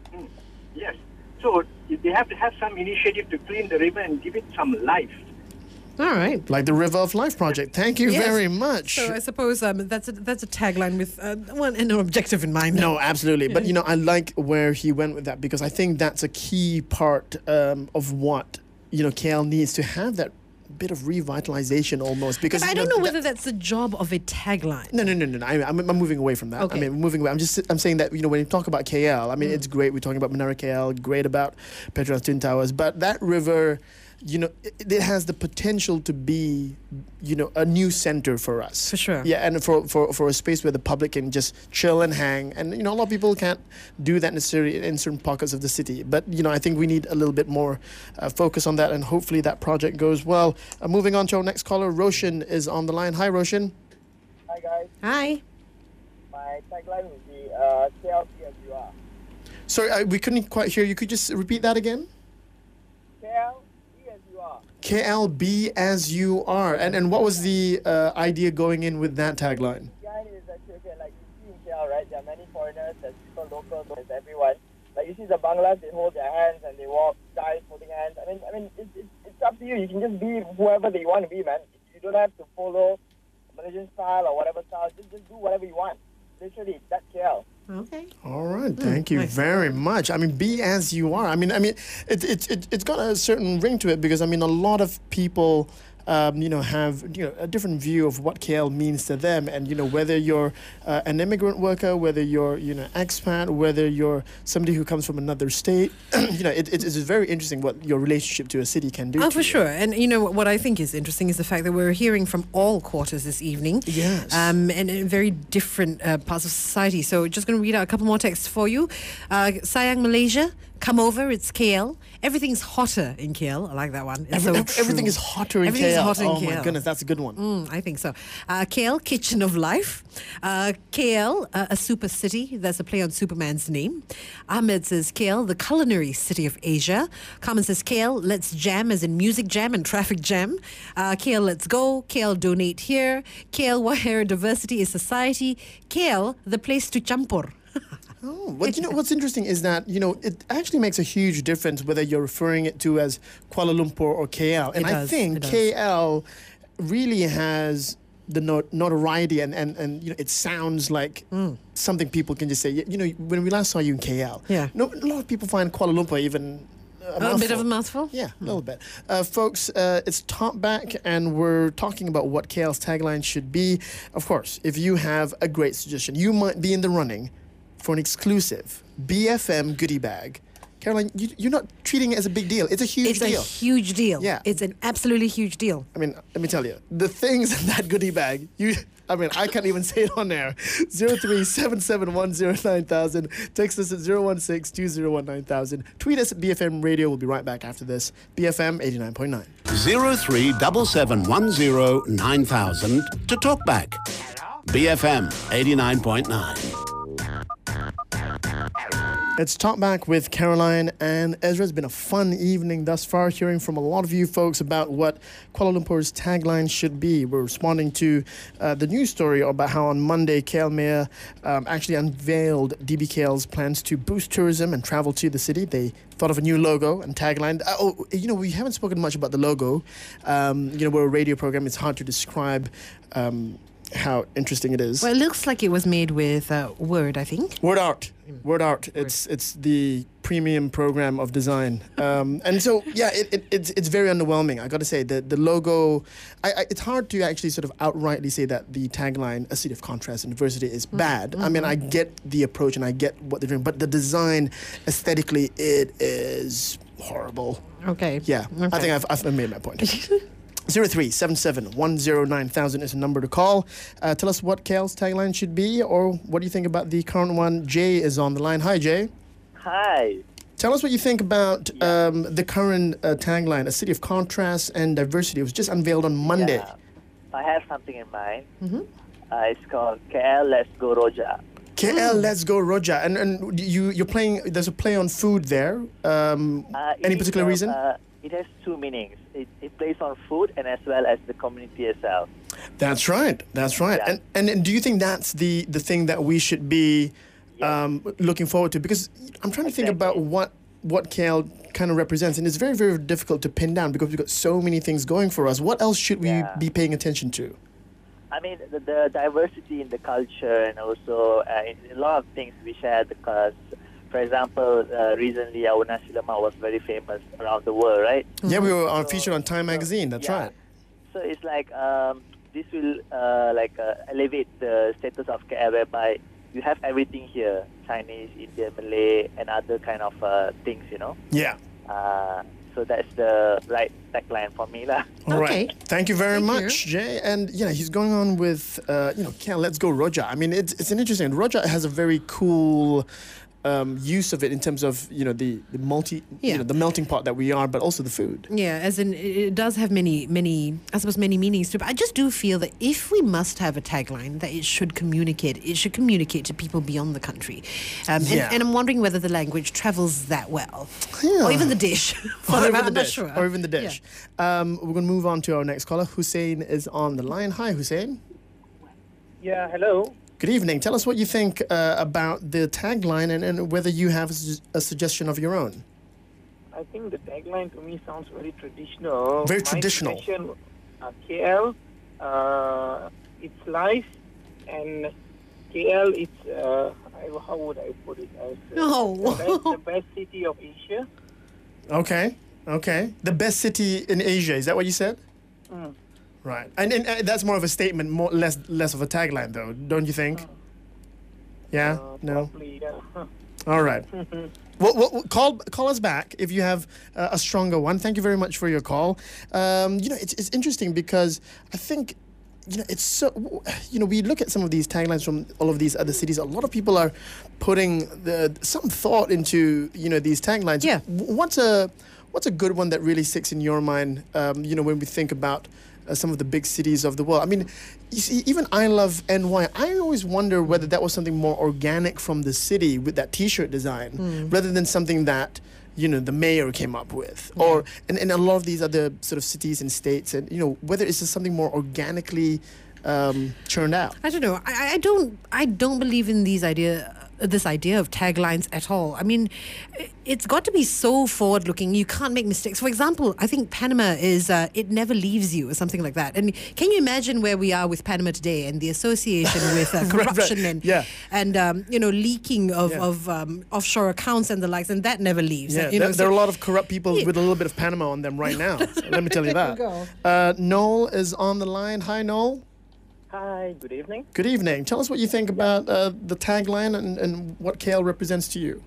S10: Yes. So they have to have some initiative to clean the river and give it some life.
S3: All right.
S2: Like the River of Life project. Thank you
S3: Yes.
S2: very much.
S3: So I suppose um, that's a, that's a tagline with uh, one and an objective in mind.
S2: No, absolutely. But, you know, I like where he went with that because I think that's a key part um, of what, you know, K L needs to have that bit of revitalization almost. Because
S3: But I
S2: you
S3: don't know
S2: that-
S3: whether that's the job of a tagline.
S2: No, no, no, no. no. I, I'm, I'm moving away from that.
S3: Okay.
S2: I mean, moving away. I'm just, I'm saying that, you know, when you talk about K L, I
S3: Mm.
S2: mean, it's great. We're talking about Menara K L, great about Petronas Twin Towers, but that river, you know, it, it has the potential to be, you know, a new center for us.
S3: For sure.
S2: Yeah, and for, for, for a space where the public can just chill and hang. And, you know, a lot of people can't do that necessarily in certain pockets of the city. But, you know, I think we need a little bit more uh, focus on that, and hopefully that project goes well. Uh, moving on to our next caller, Roshan is on the line. Hi, Roshan.
S11: Hi, guys.
S3: Hi.
S11: My tagline would be uh, K L B as you are.
S2: Sorry, I, we couldn't quite hear you. Could you just repeat that again?
S11: K L B as you are.
S2: K L B as you are. And and what was the uh, idea going in with that tagline?
S11: Behind it is actually, okay, like you see in K L, right? There are many foreigners, there's people local, there's everyone. Like you see the Banglas, they hold their hands and they walk, guys holding hands. I mean, I mean, it's, it's, it's up to you. You can just be whoever they want to be, man. You don't have to follow Malaysian style or whatever style. Just, just do whatever you want. Literally, that's K L.
S3: Okay.
S2: All right, thank
S3: Mm,
S2: you
S3: nice.
S2: very much. I mean, be as you are. I mean, I mean, it, it, it, it's got a certain ring to it because, I mean, a lot of people, um, you know, have, you know, a different view of what K L means to them. And, you know, whether you're uh, an immigrant worker, whether you're, you know, expat, whether you're somebody who comes from another state, you know, it, it, it's very interesting what your relationship to a city can do
S3: Oh,
S2: to
S3: for
S2: you.
S3: sure. And, you know, what I think is interesting is the fact that we're hearing from all quarters this evening.
S2: Yes.
S3: Um, and in very different uh, parts of society. So just going to read out a couple more texts for you. Uh, Sayang Malaysia, come over, it's K L. Everything's hotter in K L. I like that one. It's
S2: Every,
S3: so
S2: ev- everything
S3: true.
S2: is hotter in
S3: Everything's
S2: K L.
S3: hotter in
S2: oh
S3: K L.
S2: my goodness, that's a good one.
S3: Mm, I think so. Uh, K L, Kitchen of Life. Uh, K L, uh, a super city. That's a play on Superman's name. Ahmed says K L, the culinary city of Asia. Carmen says K L, let's jam, as in music jam and traffic jam. Uh, K L, let's go. K L, donate here. K L, where diversity is society. K L, the place to champur.
S2: Oh, well, you know, what's interesting is that, you know, it actually makes a huge difference whether you're referring it to as Kuala Lumpur or K L. And
S3: It
S2: I
S3: does,
S2: think
S3: it does.
S2: K L really has the not- notoriety and, and, and, you know, it sounds like something people can just say. You know, when we last saw you in K L,
S3: Yeah.
S2: no, a lot of people find Kuala Lumpur even a,
S3: A
S2: mouthful.
S3: bit of a mouthful?
S2: Yeah, a little bit. Uh, folks, uh, it's Top Back, and we're talking about what K L's tagline should be. Of course, if you have a great suggestion, you might be in the running for an exclusive B F M goodie bag. Caroline, you, you're not treating it as a big deal. It's a huge
S3: It's
S2: deal.
S3: a huge deal.
S2: Yeah.
S3: It's an absolutely huge deal.
S2: I mean, let me tell you, the things in that goodie bag, you... I mean, I can't even say it on air. zero three seven seven one zero nine thousand. Text us at zero one six two zero one nine thousand. Tweet us at B F M Radio. We'll be right back after this. B F M eighty-nine point nine.
S1: zero three seven seven one zero nine thousand to talk back. B F M eighty-nine point nine.
S2: It's Talk Back with Caroline and Ezra. It's been a fun evening thus far, hearing from a lot of you folks about what Kuala Lumpur's tagline should be. We're responding to uh, the news story about how on Monday, K L Mayor um, actually unveiled D B K L's plans to boost tourism and travel to the city. They thought of a new logo and tagline. Uh, oh, you know, we haven't spoken much about the logo. Um, you know, we're a radio program. It's hard to describe um, how interesting it is.
S3: Well, it looks like it was made with uh, Word, I think.
S2: Word art, word art. It's it's the premium program of design, um, and so yeah, it, it, it's it's very underwhelming. I got to say the the logo. I, I, it's hard to actually sort of outrightly say that the tagline, "A City of Contrast and Diversity," is bad. I mean, I get the approach and I get what they're doing, but the design, aesthetically, it is horrible.
S3: Okay.
S2: Yeah, I
S3: Okay.
S2: think I've I've made my point. Zero three seven seven one zero nine thousand is a number to call. Uh, tell us what K L's tagline should be, or what do you think about the current one? Jay is on the line. Hi, Jay.
S11: Hi.
S2: Tell us what you think about um, the current uh, tagline, "A City of Contrast and Diversity." It was just unveiled on Monday.
S11: Yeah. I have something in mind. Uh, it's called K L Let's Go Roja.
S2: K L, let's go, Roja. And and you you're playing. There's a play on food there. Um,
S11: Uh, it
S2: any
S11: is,
S2: particular
S11: uh,
S2: reason?
S11: Uh, it has two meanings. It, it plays on food and as well as the community itself.
S2: That's right. That's right.
S11: Yeah.
S2: And, and and do you think that's the the thing that we should be um, looking forward to? Because I'm trying to think about what what K L kind of represents, and it's very very difficult to pin down because we've got so many things going for us. What else should we
S11: Yeah.
S2: be paying attention to?
S11: I mean, the, the diversity in the culture and also uh, in a lot of things we share because, for example, uh, recently our nasi lemak was very famous around the world, right?
S2: Yeah, we were on featured on Time Magazine. That's
S11: yeah.
S2: right.
S11: So it's like um, this will uh, like uh, elevate the status of K L whereby you have everything here: Chinese, Indian, Malay, and other kind of uh, things, you know.
S2: Yeah.
S11: Uh,
S12: So that's the right tagline for me, lah.
S2: All right. Thank you very
S3: Thank
S2: much, Jay. And yeah, he's going on with, uh, you know, K L, let's go Roja. I mean, it's it's an interesting. Roja has a very cool um, use of it in terms of, you know, the, the multi,
S3: Yeah.
S2: you know, the melting pot that we are, but also the food.
S3: Yeah, as in, it it does have many, many, I suppose, many meanings to it. But I just do feel that if we must have a tagline, that it should communicate. It should communicate to people beyond the country. Um,
S2: Yeah.
S3: and, and I'm wondering whether the language travels that well.
S2: Yeah.
S3: Or even the dish. For
S2: Or
S3: that
S2: even
S3: matter,
S2: the
S3: I'm not
S2: dish.
S3: sure.
S2: Or even the dish. Um, we're going to move on to our next caller. Hussein is on the line. Hi, Hussein.
S13: Yeah, hello.
S2: Good evening. Tell us what you think uh, about the tagline and, and whether you have a, su- a suggestion of your own.
S13: I think the tagline to me sounds very traditional.
S2: Very
S13: My
S2: traditional.
S13: suggestion, uh, K L, uh, it's life, and K L, it's, uh, I, how would I put it? As, uh,
S3: No.
S13: the, best, the best city of Asia.
S2: Okay. Okay. The best city in Asia. Is that what you said?
S13: Mm.
S2: Right. And, and uh, that's more of a statement, more less less of a tagline, though, don't you think? Yeah?
S13: Uh,
S2: No?
S13: Probably, yeah.
S2: All right. Well, well, call call us back if you have uh, a stronger one. Thank you very much for your call. Um, you know, it's it's interesting because I think, you know, it's so, you know, we look at some of these taglines from all of these other cities. A lot of people are putting the, some thought into, you know, these taglines.
S3: Yeah.
S2: W- What's a what's a good one that really sticks in your mind? Um, you know, when we think about uh, some of the big cities of the world. I mean, you see, even I Love N Y. I always wonder whether that was something more organic from the city with that T-shirt design,
S3: Mm.
S2: rather than something that, you know, the mayor came up with, or and, and a lot of these other sort of cities and states, and you know, whether it's just something more organically um, churned out.
S3: I don't know. I, I don't. I don't believe in these idea. This idea of taglines at all. I mean, i- it's got to be so forward-looking. You can't make mistakes. For example, I think Panama is uh, "It never leaves you" or something like that. And can you imagine where we are with Panama today and the association with uh,
S2: Right, right.
S3: corruption and
S2: Yeah.
S3: and um, you know leaking of
S2: Yeah.
S3: of um, offshore accounts and the likes, and that never leaves.
S2: Yeah,
S3: you know,
S2: there,
S3: so-
S2: there are a lot of corrupt people with a little bit of Panama on them right now. So let me tell you
S3: There you
S2: that.
S3: go.
S2: Uh, Noel is on the line. Hi, Noel.
S14: Hi, good evening.
S2: Good evening. Tell us what you think about uh, the tagline and, and what K L represents to you.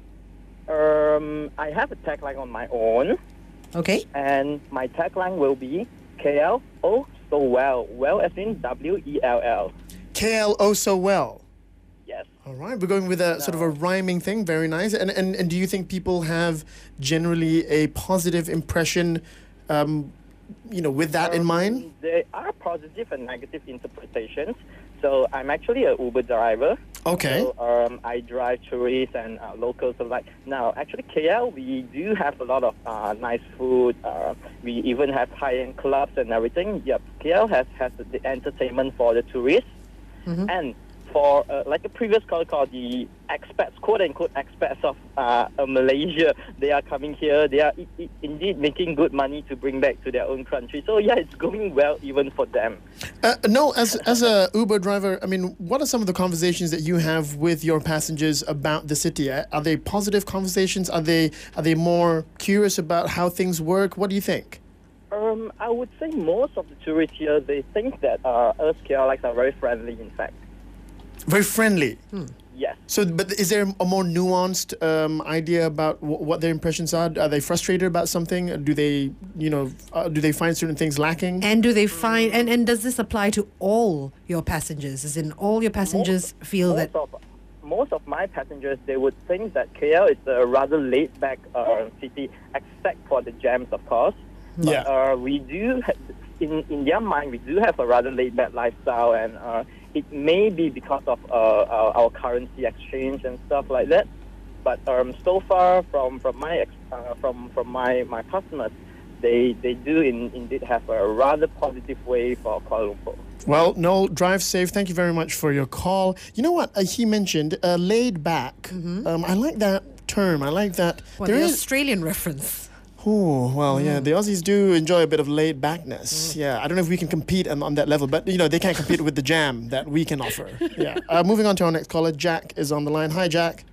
S14: Um, I have a tagline on my own.
S3: Okay.
S14: And my tagline will be K L, oh so well. Well as in W E L L.
S2: K L oh so well.
S14: Yes.
S2: All right, we're going with a sort of a rhyming thing. Very nice. And and, and do you think people have generally a positive impression, um, you know, with that in mind?
S14: There are positive and negative interpretations. So I'm actually a Uber driver.
S2: Okay.
S14: So um, I drive tourists and uh, locals alike. Now, actually, K L, we do have a lot of uh, nice food. Uh, we even have high-end clubs and everything. Yep, K L has, has the entertainment for the tourists.
S3: Mm-hmm.
S14: And for, uh, like a previous caller called the expats, quote-unquote expats of uh, uh, Malaysia, they are coming here. They are I- I- indeed making good money to bring back to their own country. So, yeah, it's going well even for them.
S2: Uh, no, as as a Uber driver, I mean, what are some of the conversations that you have with your passengers about the city? Uh, Are they positive conversations? Are they are they more curious about how things work? What do you think?
S14: Um, I would say most of the tourists here, they think that uh, us K L Ites are very friendly, in fact.
S2: Very friendly.
S14: Yes.
S2: So, but is there a more nuanced um, idea about w- what their impressions are? Are they frustrated about something? Do they, you know, uh, do they find certain things lacking?
S3: And do they find and, and does this apply to all your passengers? As in all your passengers feel that
S14: Most of, most of my passengers, they would think that K L is a rather laid-back uh, city, except for the jams, of course. But,
S2: Yeah.
S14: uh, we do, ha- in, in their mind, we do have a rather laid-back lifestyle, and uh, it may be because of uh, our, our currency exchange and stuff like that. But um, so far, from from my ex- uh, from from my, my customers, they they do in, indeed have a rather positive way for Kuala Lumpur.
S2: Well, Noel, drive safe. Thank you very much for your call. You know what uh, he mentioned? Uh, laid back. Um, I like that term. I like that.
S3: well,
S2: There
S3: the
S2: is-
S3: Australian reference?
S2: Oh, well, yeah, the Aussies do enjoy a bit of laid backness. Yeah, I don't know if we can compete on, on that level, but, you know, they can't compete with the jam that we can offer. Yeah. Uh, moving on to our next caller, Jack is on the line. Hi, Jack.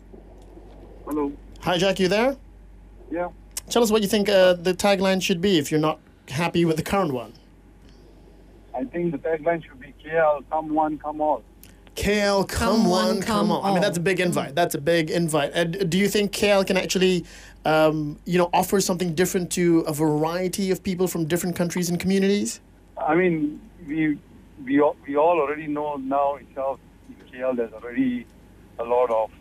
S15: Hello.
S2: Hi, Jack, you there?
S15: Yeah.
S2: Tell us what you think uh, the tagline should be if you're not happy with the current one.
S15: I think the tagline should be K L, come one, come all.
S2: K L, come,
S3: Come
S2: one,
S3: one,
S2: come,
S3: come
S2: on. I mean, that's a big invite. That's a big invite. And do you think K L can actually, um, you know, offer something different to a variety of people from different countries and communities?
S15: I mean, we we all, we all already know now itself in K L there's already a lot of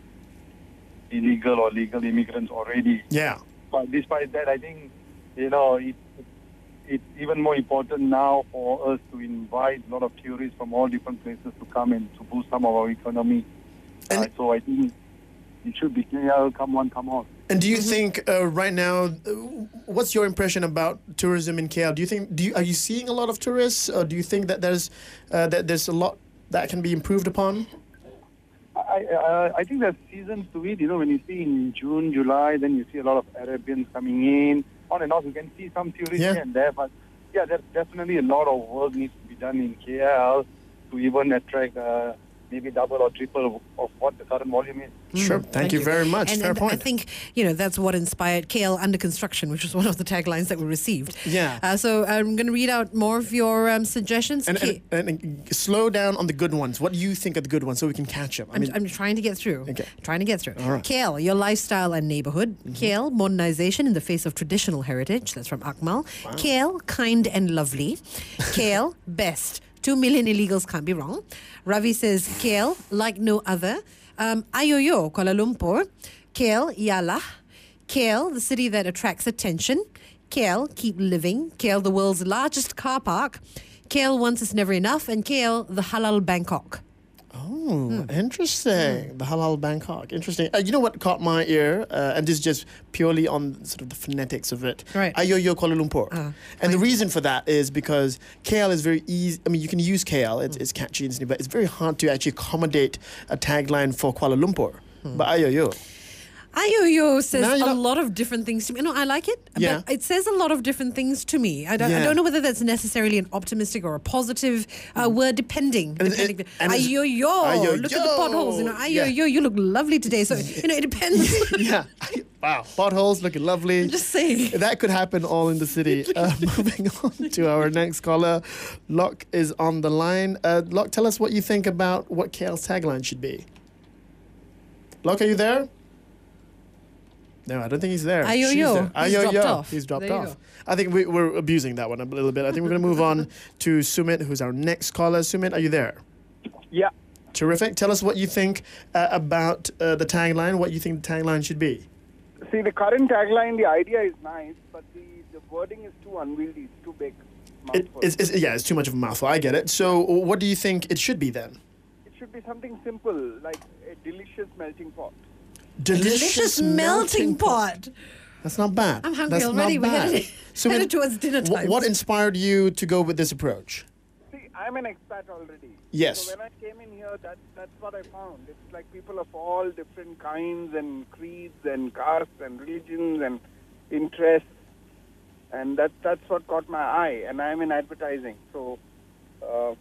S15: illegal or legal immigrants already.
S2: Yeah.
S15: But despite that, I think, you know, it, it's even more important now for us to invite a lot of tourists from all different places to come in to boost some of our economy. Uh, so I think it should be K L, come one, come on.
S2: And do you think uh, right now, uh, what's your impression about tourism in K L? Do you think, do you, are you seeing a lot of tourists, or do you think that there's uh, that there's a lot that can be improved upon?
S15: I, uh, I think there's seasons to it. You know, when you see in June, July, then you see a lot of Arabians coming in. On and off, you can see some tourists
S2: Yeah.
S15: here and there. But yeah, there's definitely a lot of work needs to be done in K L to even attract uh, maybe double or triple of what the current volume is.
S2: Sure. Thank,
S3: Thank
S2: you,
S3: you.
S2: very much.
S3: And,
S2: Fair
S3: and
S2: point.
S3: I think, you know, that's what inspired K L Under Construction, which was one of the taglines that we received.
S2: Yeah.
S3: Uh, so I'm going to read out more of your um, suggestions.
S2: And,
S3: K-
S2: and, and, and slow down on the good ones. What do you think are the good ones so we can catch them? I
S3: I'm,
S2: mean,
S3: I'm trying to get through.
S2: Okay.
S3: Trying to get through.
S2: All right.
S3: K L, your lifestyle and neighborhood. K L, modernization in the face of traditional heritage. That's from Akmal.
S2: Wow.
S3: K L, kind and lovely. K L, best. Two million illegals can't be wrong. Ravi says K L, like no other. Um, Ayoyo, Kuala Lumpur. K L, Yala. K L, the city that attracts attention. K L, keep living. K L, the world's largest car park. K L, once is never enough. And K L, the halal Bangkok.
S2: Oh, interesting. The Halal Bangkok. Interesting. Uh, you know what caught my ear? Uh, and this is just purely on sort of the phonetics of it.
S3: Right.
S2: Ayoyo Kuala Lumpur. and the reason for that is because K L is very easy. I mean, you can use K L. It's, it's catchy, and but it's very hard to actually accommodate a tagline for Kuala Lumpur. But Ayoyo.
S3: Ayoyo says
S2: Now
S3: a
S2: you're not-
S3: lot of different things to me. No, I like it,
S2: Yeah.
S3: but it says a lot of different things to me. I don't, I
S2: Yeah.
S3: don't know whether that's necessarily an optimistic or a positive uh, word, depending.
S2: And it-
S3: depending.
S2: and it's-
S3: Ayoyo, look at the potholes. You know,
S2: Yeah.
S3: ayoyo, you look lovely today. So you know, it depends.
S2: yeah. Wow. Potholes looking lovely.
S3: Just saying.
S2: That could happen all in the city. Uh, moving on to our next caller. Locke is on the line. Uh, Locke, tell us what you think about what K L's tagline should be. Locke, are you there? No, I don't think he's there.
S3: Ayoyo.
S2: She's there.
S3: He's
S2: Ayoyo.
S3: dropped off.
S2: He's dropped
S3: There you
S2: off. I think we, we're abusing that one a little bit. I think we're going to move on to Sumit, who's our next caller. Sumit, are you there?
S16: Yeah.
S2: Terrific. Tell us what you think uh, about uh, the tagline, what you think the tagline should be.
S16: See, the current tagline, the idea is nice, but the, the wording is too unwieldy. It's too big.
S2: It, it's, it's, yeah, it's too much of a mouthful. I get it. So what do you think it should be then?
S16: It should be something simple, like a delicious melting pot.
S2: Delicious,
S3: Delicious melting pot.
S2: That's not bad.
S3: I'm hungry
S2: That's
S3: already.
S2: Not
S3: We're
S2: bad.
S3: headed,
S2: Sumit,
S3: headed towards dinner
S2: wh-
S3: time.
S2: what inspired you to go with this approach?
S16: See, I'm an expat already.
S2: Yes.
S16: So when I came in here, that, that's what I found. It's like people of all different kinds and creeds and castes and religions and interests. And that, that's what caught my eye. And I'm in advertising. So uh,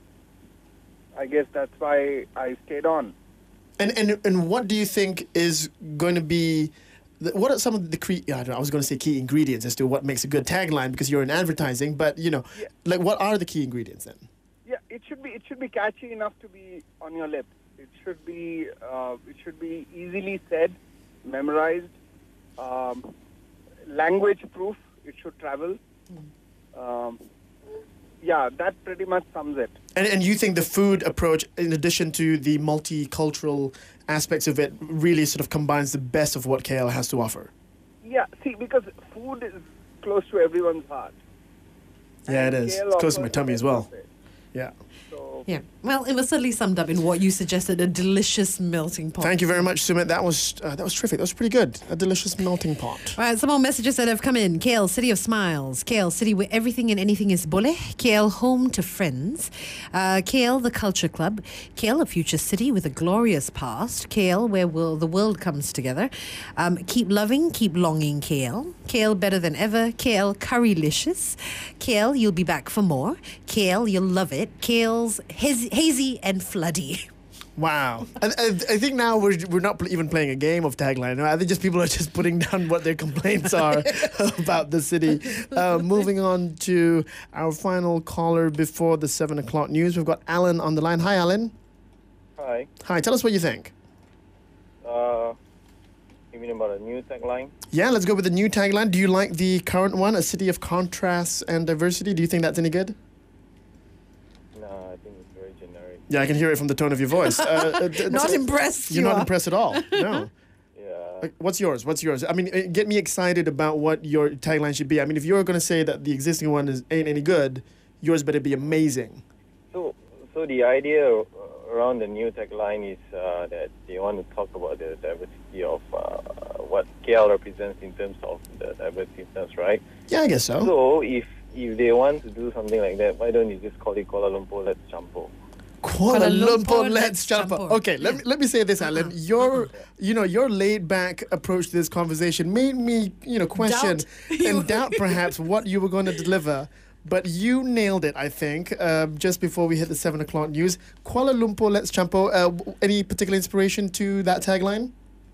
S16: I guess that's why I stayed on.
S2: And and and what do you think is going to be? The, what are some of the key? I, don't know, I was going to say key ingredients as to what makes a good tagline because you're in advertising. But you know,
S16: Yeah.
S2: like what are the key ingredients then?
S16: Yeah, it should be it should be catchy enough to be on your lips. It should be uh, it should be easily said, memorized, um, language proof. It should travel. Um, yeah, that pretty much sums it.
S2: And and you think the food approach, in addition to the multicultural aspects of it, really sort of combines the best of what K L has to offer?
S16: Yeah, see, because food is close to everyone's heart.
S2: Yeah, it is.
S16: K L
S2: It's close to my
S16: offers
S2: tummy as well.
S16: everything.
S2: Yeah.
S3: Yeah. Well, it was certainly summed up in what you suggested, a delicious melting pot.
S2: Thank you very much, Sumit. That was uh, that was terrific. That was pretty good. A delicious melting pot.
S3: All right, some more messages that have come in. K L, city of smiles. K L, city where everything and anything is bole. K L, home to friends. Uh, K L, the culture club. K L, a future city with a glorious past. K L, where will the world comes together. Um, keep loving, keep longing, K L. K L, better than ever. K L, currylicious. K L, you'll be back for more. K L, you'll love it. K L's hazy, hazy and floody.
S2: Wow. And I, I think now we're, we're not pl- even playing a game of tagline. I think just people are just putting down what their complaints are about the city. Uh, moving on to our final caller before the seven o'clock news. We've got Alan on the line. Hi, Alan.
S17: Hi.
S2: Hi, tell us what you think.
S17: Uh, you mean about a new tagline?
S2: Yeah, let's go with the new tagline. Do you like the current one, a city of contrasts and diversity? Do you think that's any good?
S17: No, I think it's very generic.
S2: Yeah, I can hear it from the tone of your voice. Uh, uh, d-
S3: Not
S2: so-
S3: impressed,
S2: You're
S3: you
S2: not
S3: are.
S2: impressed at all. No.
S17: Yeah.
S2: What's yours? What's yours? I mean, uh, get me excited about what your tagline should be. I mean, if you're going to say that the existing one is ain't any good, yours better be amazing.
S17: So, so the idea uh, around the new tagline is uh, that they want to talk about the diversity of uh, what K L represents in terms of the diversiveness, right?
S2: Yeah, I guess so.
S17: So, if if they want to do something like that, why don't you just call it Kuala Lumpur Let's Campo?
S2: Kuala Lumpur, let's jump up. Okay, let me let me say this, Alan. Your you know your laid back approach to this conversation made me you know question
S3: Doubt.
S2: and doubt perhaps what you were going to deliver. But you nailed it, I think. Uh, just before we hit the seven o'clock news, Kuala Lumpur, let's Campo. Uh, w- any particular inspiration to that tagline?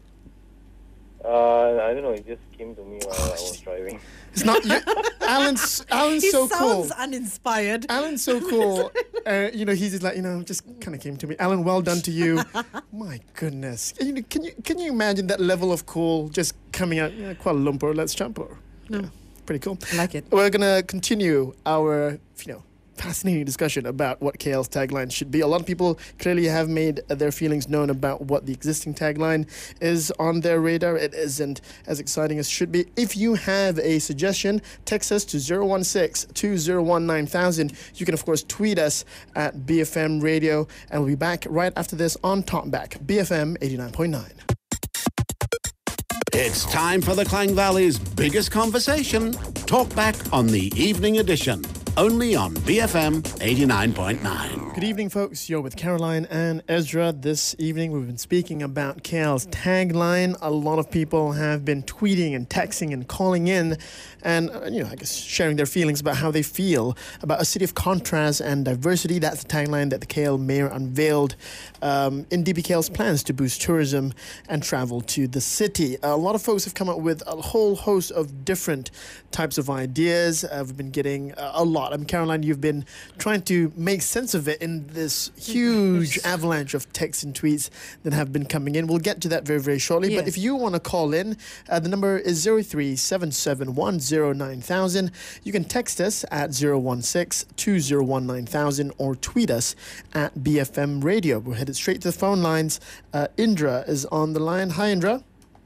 S17: Uh, I don't know. It just came to me while I was driving.
S2: It's not you, Alan's. Alan's
S3: He
S2: so cool.
S3: sounds uninspired.
S2: Alan's so cool. Uh, you know, he's just like, you know, just kind of came to me. Alan, well done to you. My goodness. You know, can you can you imagine that level of cool just coming out? Yeah, Kuala Lumpur, let's Campo.
S3: No.
S2: Yeah, pretty cool.
S3: I like it.
S2: We're gonna continue our, you know, fascinating discussion about what K L's tagline should be. A lot of people clearly have made uh, their feelings known about what the existing tagline is on their radar. It isn't as exciting as should be. If you have a suggestion, text us to zero one six, two zero one nine thousand. You can, of course, tweet us at B F M Radio, and we'll be back right after this on Talkback, B F M eighty-nine point nine.
S1: It's time for the Klang Valley's biggest conversation. Talk back on the evening edition. Only on B F M eighty-nine point nine.
S2: Good evening, folks. You're with Caroline and Ezra. This evening, we've been speaking about K L's tagline. A lot of people have been tweeting and texting and calling in and, uh, you know, I guess sharing their feelings about how they feel about a city of contrast and diversity. That's the tagline that the K L mayor unveiled um, in D B K L's plans to boost tourism and travel to the city. A lot of folks have come up with a whole host of different types of ideas. Uh, we've been getting uh, a lot. I mean, Caroline, you've been trying to make sense of it in this huge avalanche of texts and tweets that have been coming in. We'll get to that very, very shortly.
S3: Yes.
S2: But if you want to call in, uh, the number is zero three seven seven one zero nine thousand. You can text us at zero one six, two zero one nine thousand or tweet us at B F M Radio. We're headed straight to the phone lines. Uh, Indra is on the line. Hi, Indra.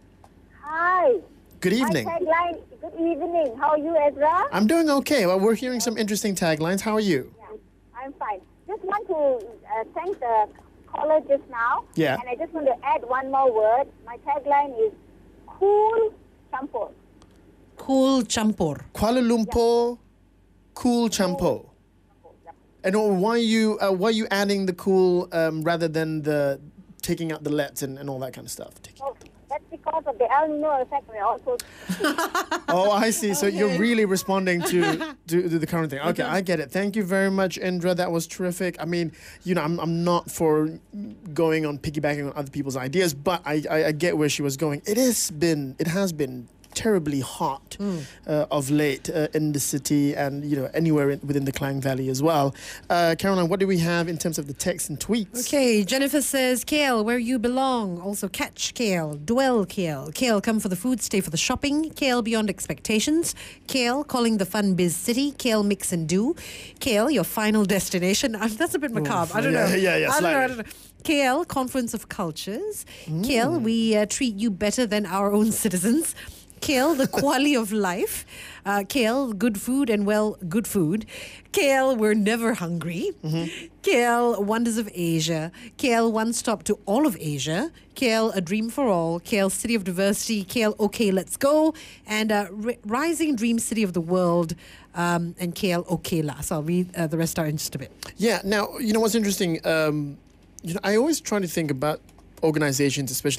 S18: Hi.
S2: Good evening.
S18: My tagline, good evening. How are you, Ezra?
S2: I'm doing okay. Well, we're hearing some interesting taglines. How are you?
S18: Yeah, I'm fine. Just want to uh, thank the caller just now.
S2: Yeah.
S18: And I just want to add one more word. My tagline is cool champur.
S3: Cool champur.
S2: Kuala Lumpur, cool champo. And why are you uh, why are you adding the cool um, rather than the taking out the lets and, and all that kind of stuff?
S18: Oh, that's because of the El Nino effect. We also.
S2: Oh, I see. So you're really responding to, to, to the current thing. Okay, I get it. Thank you very much, Indra. That was terrific. I mean, you know, I'm I'm not for going on piggybacking on other people's ideas, but I, I, I get where she was going. It has been it has been terribly hot
S3: Mm.
S2: uh, of late uh, in the city and, you know, anywhere in, within the Klang Valley as well. Uh, Caroline, what do we have in terms of the texts and tweets?
S3: Okay, Jennifer says, K L, where you belong. Also, catch K L, dwell K L. K L, come for the food, stay for the shopping. K L, beyond expectations. K L, calling the fun biz city. K L, mix and do. K L, your final destination. Uh, That's a bit macabre. I don't
S2: yeah,
S3: know.
S2: yeah, yeah,
S3: I don't know, I
S2: slightly.
S3: don't know. K L, Conference of Cultures. K L,
S2: Mm.
S3: we uh, treat you better than our own citizens. K L, the quality of life. Uh, K L, good food and, well, good food. K L, we're never hungry. K L, wonders of Asia. K L, one stop to all of Asia. K L, a dream for all. K L, city of diversity. K L, okay, let's go. And uh, ri- rising dream city of the world. Um, and K L, okay la. So I'll read uh, the rest out in just a bit.
S2: Yeah. Now, you know what's interesting? Um, you know, I always try to think about organizations, especially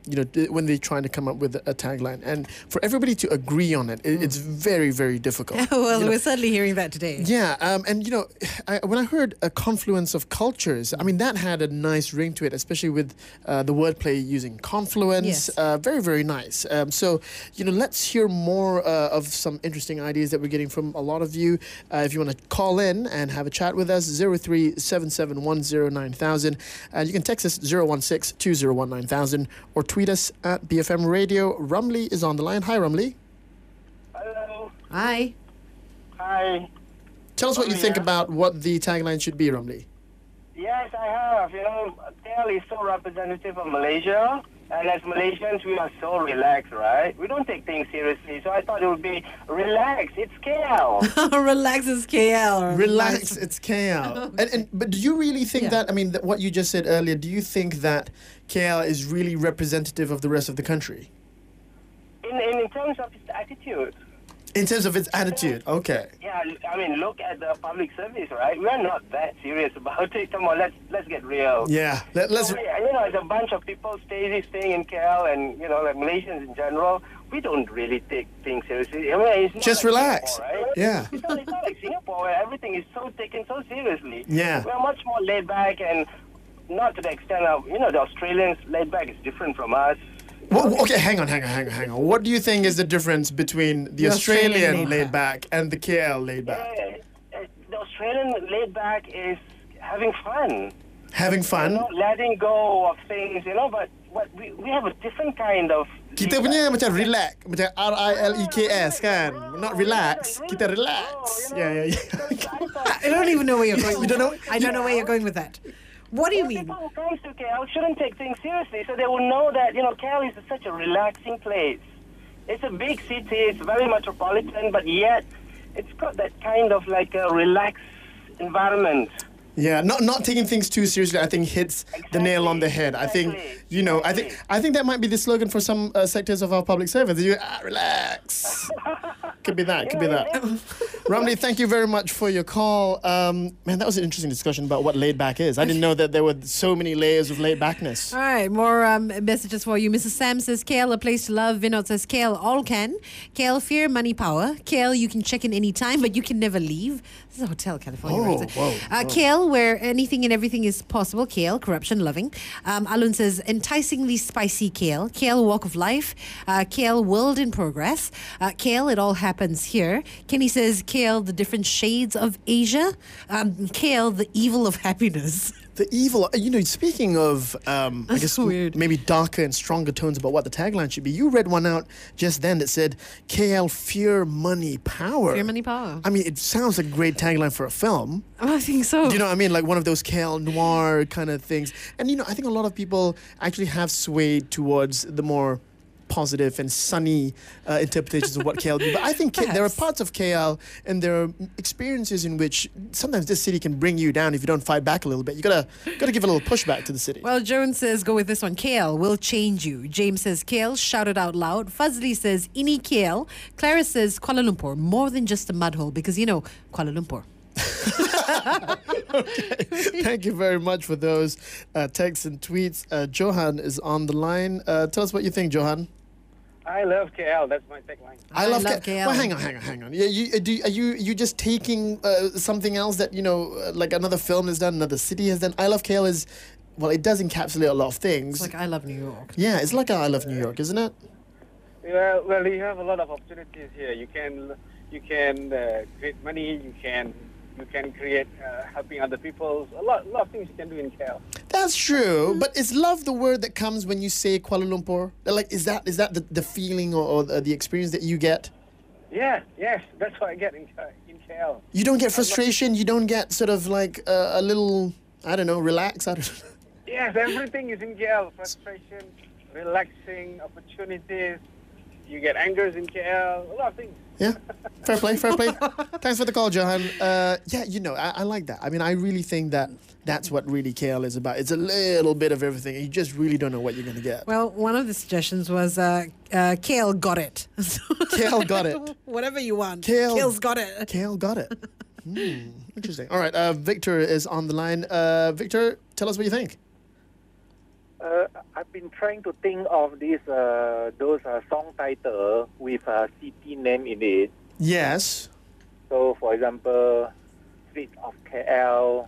S2: you know, d- when they're trying to come up with a tagline, and for everybody to agree on it, it it's very, very difficult.
S3: well,
S2: You know,
S3: we're certainly hearing that today.
S2: yeah, um, and you know, I, when I heard a confluence of cultures, I mean that had a nice ring to it, especially with uh, the wordplay using confluence.
S3: Yes.
S2: Uh, very, very nice. Um, so, you know, let's hear more uh, of some interesting ideas that we're getting from a lot of you. Uh, if you want to call in and have a chat with us, zero three seven seven one zero nine thousand. Uh, you can text us zero one six two zero one nine thousand or tweet us at B F M Radio. Rumley is on the line. Hi, Rumley.
S10: Hello.
S3: Hi.
S10: Hi.
S2: Tell us what you
S10: Oh,
S2: think
S10: yeah.
S2: about what the tagline should be, Rumley.
S10: Yes, I have. You know, K L is so representative of Malaysia. And as Malaysians, we are so relaxed, right? We don't take things seriously. So I thought it would be relax. It's K L.
S3: Relax is K L.
S2: Relax, it's K L. and, and but do you really think that? I mean, that what you just said earlier. Do you think that K L is really representative of the rest of the country
S10: In, in, in terms of its attitude.
S2: in terms of its attitude? Okay.
S10: Yeah, I mean, look at the public service, right? We're not that serious about it. Come on, let's let's get real.
S2: Yeah. Let, let's.
S10: So, yeah, you know, as a bunch of people stay, staying in K L and, you know, like Malaysians in general, we don't really take things seriously. I mean, it's not
S2: Just
S10: like
S2: relax.
S10: Singapore, right?
S2: Yeah.
S10: It's not, it's not like Singapore where everything is so taken so seriously.
S2: Yeah.
S10: We're much more laid back and not to the extent of, you know, the Australians laid back is different from us.
S2: Well, okay, hang on, hang on, hang on, hang on. What do you think is the difference between the,
S3: The
S2: Australian,
S3: Australian
S2: laid back and the K L laid back?
S10: Uh, uh, the Australian laid back is having fun.
S2: Having fun.
S10: You know, letting go of things, you know, but, but we, we have a different kind of...
S2: Kita punya macam relax, macam R I L E K S kan? Not relax, kita relax. Yeah, yeah, yeah.
S3: I don't even know where you're going.
S2: You don't know?
S3: I don't know where you're going with that. What do you mean?
S10: People who comes to K L shouldn't take things seriously, so they will know that, you know, K L is such a relaxing place. It's a big city, it's very metropolitan, but yet it's got that kind of like a relaxed environment.
S2: Yeah, not not taking things too seriously, I think hits the nail on the head. I think, you know, I think I think that might be the slogan for some uh, sectors of our public service. You ah, relax. Could be that. Could be that. Ramli, thank you very much for your call. Um, man, that was an interesting discussion about what laid back is. I didn't know that there were so many layers of laid backness.
S3: All right, more um, messages for you. Missus Sam says, K L, a place to love. Vinod says, K L, all can. K L, fear, money, power. K L, you can check in any time, but you can never leave. This is a Hotel California.
S2: Oh,
S3: right?
S2: whoa,
S3: Uh,
S2: whoa.
S3: K L, where anything and everything is possible. K L, corruption loving. Um, Alun says, enticingly spicy K L. K L, walk of life. Uh, K L, world in progress. Uh, K L, it all happens here. Kenny says, K L, the different shades of Asia. Um, K L, the evil of happiness.
S2: The evil, you know, speaking of, um, I guess, maybe darker and stronger tones about what the tagline should be, you read one out just then that said, K L, fear, money, power.
S3: Fear, money, power.
S2: I mean, it sounds like a great tagline for a film.
S3: Oh, I think so.
S2: Do you know what I mean? Like one of those K L noir kind of things. And, you know, I think a lot of people actually have swayed towards the more positive and sunny uh, interpretations of what K L do. But I think K- there are parts of K L and there are experiences in which sometimes this city can bring you down if you don't fight back a little bit. You gotta gotta give a little pushback to the city.
S3: Well, Joan says, go with this one. K L will change you. James says, K L, shout it out loud. Fuzzy says, Ini K L. Clara says, Kuala Lumpur, more than just a mud hole, because, you know, Kuala Lumpur.
S2: Thank you very much for those uh, texts and tweets. Uh, Johan is on the line. Uh, tell us what you think, Johan.
S19: I love K L. That's my tagline.
S2: I, love, K- K L. Well, hang on, hang on, hang on. Yeah, you, do, are you you just taking uh, something else that, you know, uh, like another film has done, another city has done? I Love K L is, well, it does encapsulate a lot of things.
S3: It's like I Love New York.
S2: Yeah, it's like I Love New York, isn't it?
S19: Well, well, you have a lot of opportunities here. You can, you can uh, create money. You can, you can create uh, helping other people. A lot, a lot of things you can do in K L.
S2: That's true, but is love the word that comes when you say Kuala Lumpur? Like, is that is that the, the feeling or, or the, the experience that you get?
S19: Yeah, yes, that's what I get in K- in K L.
S2: You don't get frustration. You don't get sort of like uh, a little, I don't know, relax. I don't know.
S19: Yes, everything is in K L. Frustration, relaxing, opportunities. You get angers in K L. A lot of things.
S2: Yeah, fair play, fair play. Thanks for the call, Johan. Uh, yeah, you know, I, I like that. I mean, I really think that that's what really K L is about. It's a little bit of everything. You just really don't know what you're going to get.
S3: Well, one of the suggestions was uh, uh, K L got it.
S2: K L got it.
S3: Whatever you want.
S2: K L,
S3: K L's got it.
S2: K L got it. Hmm, interesting. All right, uh, Victor is on the line. Uh, Victor, tell us what you think.
S20: Uh, I've been trying to think of this uh, those uh, song title with a city name in it.
S2: Yes.
S20: So, for example, Streets of K L,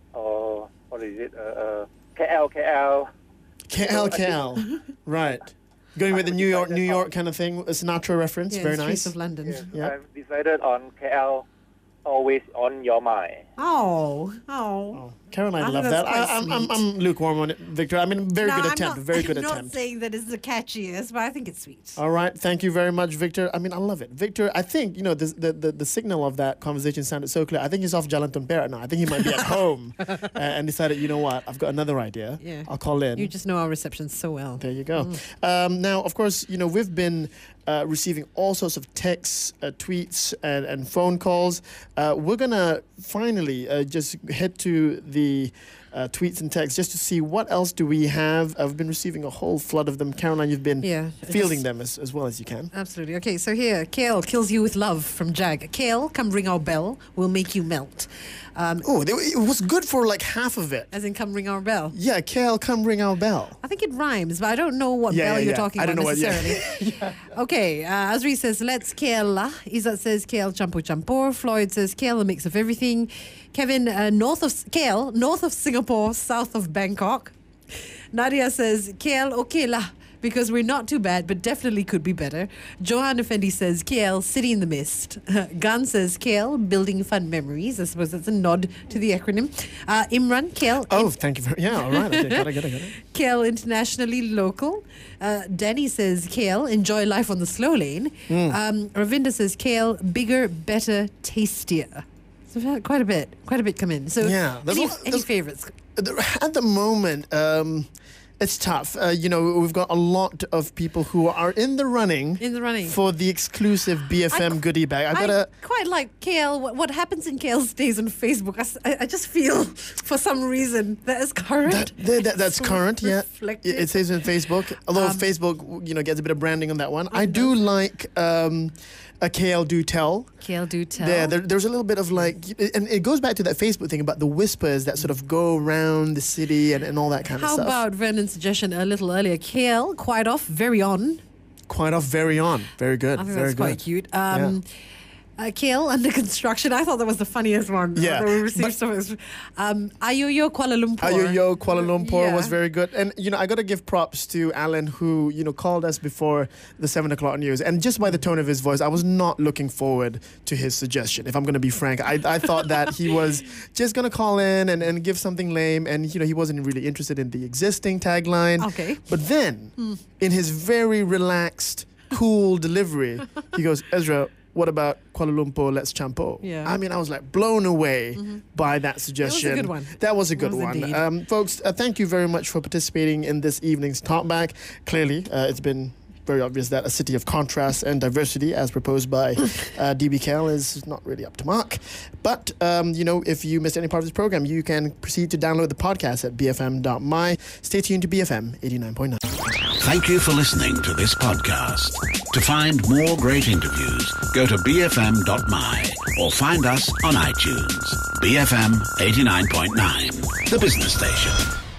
S20: or what is it? Uh, uh, K L, K L.
S2: K L, K L. Right. Going with the New York, New York kind of thing. A Sinatra reference.
S3: Yeah,
S2: Very
S3: Streets
S2: nice.
S3: of London.
S20: Yes,
S2: Yeah.
S20: I've decided on K L, always on your mind.
S3: Oh, oh.
S2: Caroline,
S3: I think
S2: love
S3: that's
S2: that.
S3: quite
S2: I, I'm, I'm,
S3: sweet.
S2: I'm lukewarm on it, Victor. I mean, very
S3: No,
S2: good
S3: I'm
S2: attempt.
S3: not,
S2: very good
S3: I'm
S2: attempt.
S3: not saying that it's the catchiest, but I think it's sweet.
S2: All right. Thank you very much, Victor. I mean, I love it. Victor, I think, you know, the, the, the, the signal of that conversation sounded so clear. I think he's off Jalan Tumpera now. I think he might be at home uh, and decided, you know what, I've got another idea.
S3: Yeah.
S2: I'll call in.
S3: You just know our reception so well.
S2: There you go.
S3: Mm.
S2: Um, now, of course, you know, we've been uh, receiving all sorts of texts, uh, tweets, and, and phone calls. Uh, we're going to finally uh, just head to the uh, tweets and texts just to see what else do we have. I've been receiving a whole flood of them. Caroline, you've been
S3: Yeah,
S2: fielding
S3: just-
S2: them as, as well as you can.
S3: Absolutely. Okay, so here, Kale kills you with love from Jag. Kale, come ring our bell. We'll make you melt. Um,
S2: Oh, they- it was good for like half of it.
S3: as in, come ring our bell.
S2: Yeah, Kale, come ring our bell.
S3: I think it rhymes, but I don't know what
S2: Yeah,
S3: bell
S2: yeah,
S3: you're
S2: yeah.
S3: talking
S2: I
S3: about
S2: don't know what- yeah.
S3: necessarily. Okay, uh, Azri says, let's Kale. Izzat says, Kale champur champur. Floyd says, Kale, a mix of everything. Kevin, uh, north of Kale, north of Singapore, south of Bangkok. Nadia says, Kale, okay lah, because we're not too bad, but definitely could be better. Johan Effendi says, K L, City in the Mist. Gan says, K L, Building Fun Memories. I suppose that's a nod to the acronym. Uh, Imran, K L.
S2: Oh, thank you very Yeah, all right. Okay, got it, got it, got it.
S3: K L, internationally local. Uh, Danny says, K L, enjoy life on the slow lane.
S2: Mm.
S3: Um, Ravinda says, K L, bigger, better, tastier. So we've had quite a bit, quite a bit come in. So
S2: Yeah, there's
S3: any,
S2: a-
S3: any
S2: there's-
S3: favorites?
S2: At the moment, um, it's tough. Uh, you know, we've got a lot of people who are in the running.
S3: In the running.
S2: For the exclusive B F M goodie bag. I gotta.
S3: I quite like K L. What, what happens in K L stays on Facebook. I s- I, I just feel, for some reason, that is current.
S2: That, that, that- that's
S3: So
S2: current, yeah.
S3: reflective.
S2: It, it says on Facebook. Although
S3: Um,
S2: Facebook, you know, gets a bit of branding on that one. I do like um, a K L Do Tell.
S3: K L do tell.
S2: Yeah, there, there's a little bit of like, and it goes back to that Facebook thing about the whispers that sort of go around the city and, and all that kind
S3: How
S2: of stuff.
S3: about Vernon's suggestion a little earlier? K L, quite off, very on.
S2: Quite off, very on. Very good.
S3: I think
S2: very
S3: that's quite
S2: good.
S3: cute. Um, uh, K L, under construction. I thought that was the funniest one.
S2: Yeah,
S3: That we received so much. Um, Ayoyo, Kuala Lumpur.
S2: Ayoyo, Kuala Lumpur
S3: Yeah.
S2: was very good. And, you know, I got to give props to Alan who, you know, called us before the seven o'clock news. And just by the tone of his voice, I was not looking forward to his suggestion, if I'm going to be frank. I, I thought that he was just going to call in and, and give something lame. And, you know, he wasn't really interested in the existing tagline.
S3: Okay.
S2: But then,
S3: Hmm.
S2: in his very relaxed, cool delivery, he goes, Ezra, what about Kuala Lumpur, let's champo?
S3: Yeah.
S2: I mean, I was like blown away by that suggestion.
S3: good one.
S2: That was a good
S3: It was
S2: one.
S3: indeed.
S2: Um, folks, uh, thank you very much for participating in this evening's Talkback. Clearly, uh, it's been very obvious that a city of contrast and diversity, as proposed by uh, D B K L, is not really up to mark. But, um, you know, if you missed any part of this program, you can proceed to download the podcast at b f m dot m y. Stay tuned to B F M eighty-nine point nine.
S1: Thank you for listening to this podcast. To find more great interviews, go to b f m dot m y or find us on iTunes. B F M eighty-nine point nine, the business station.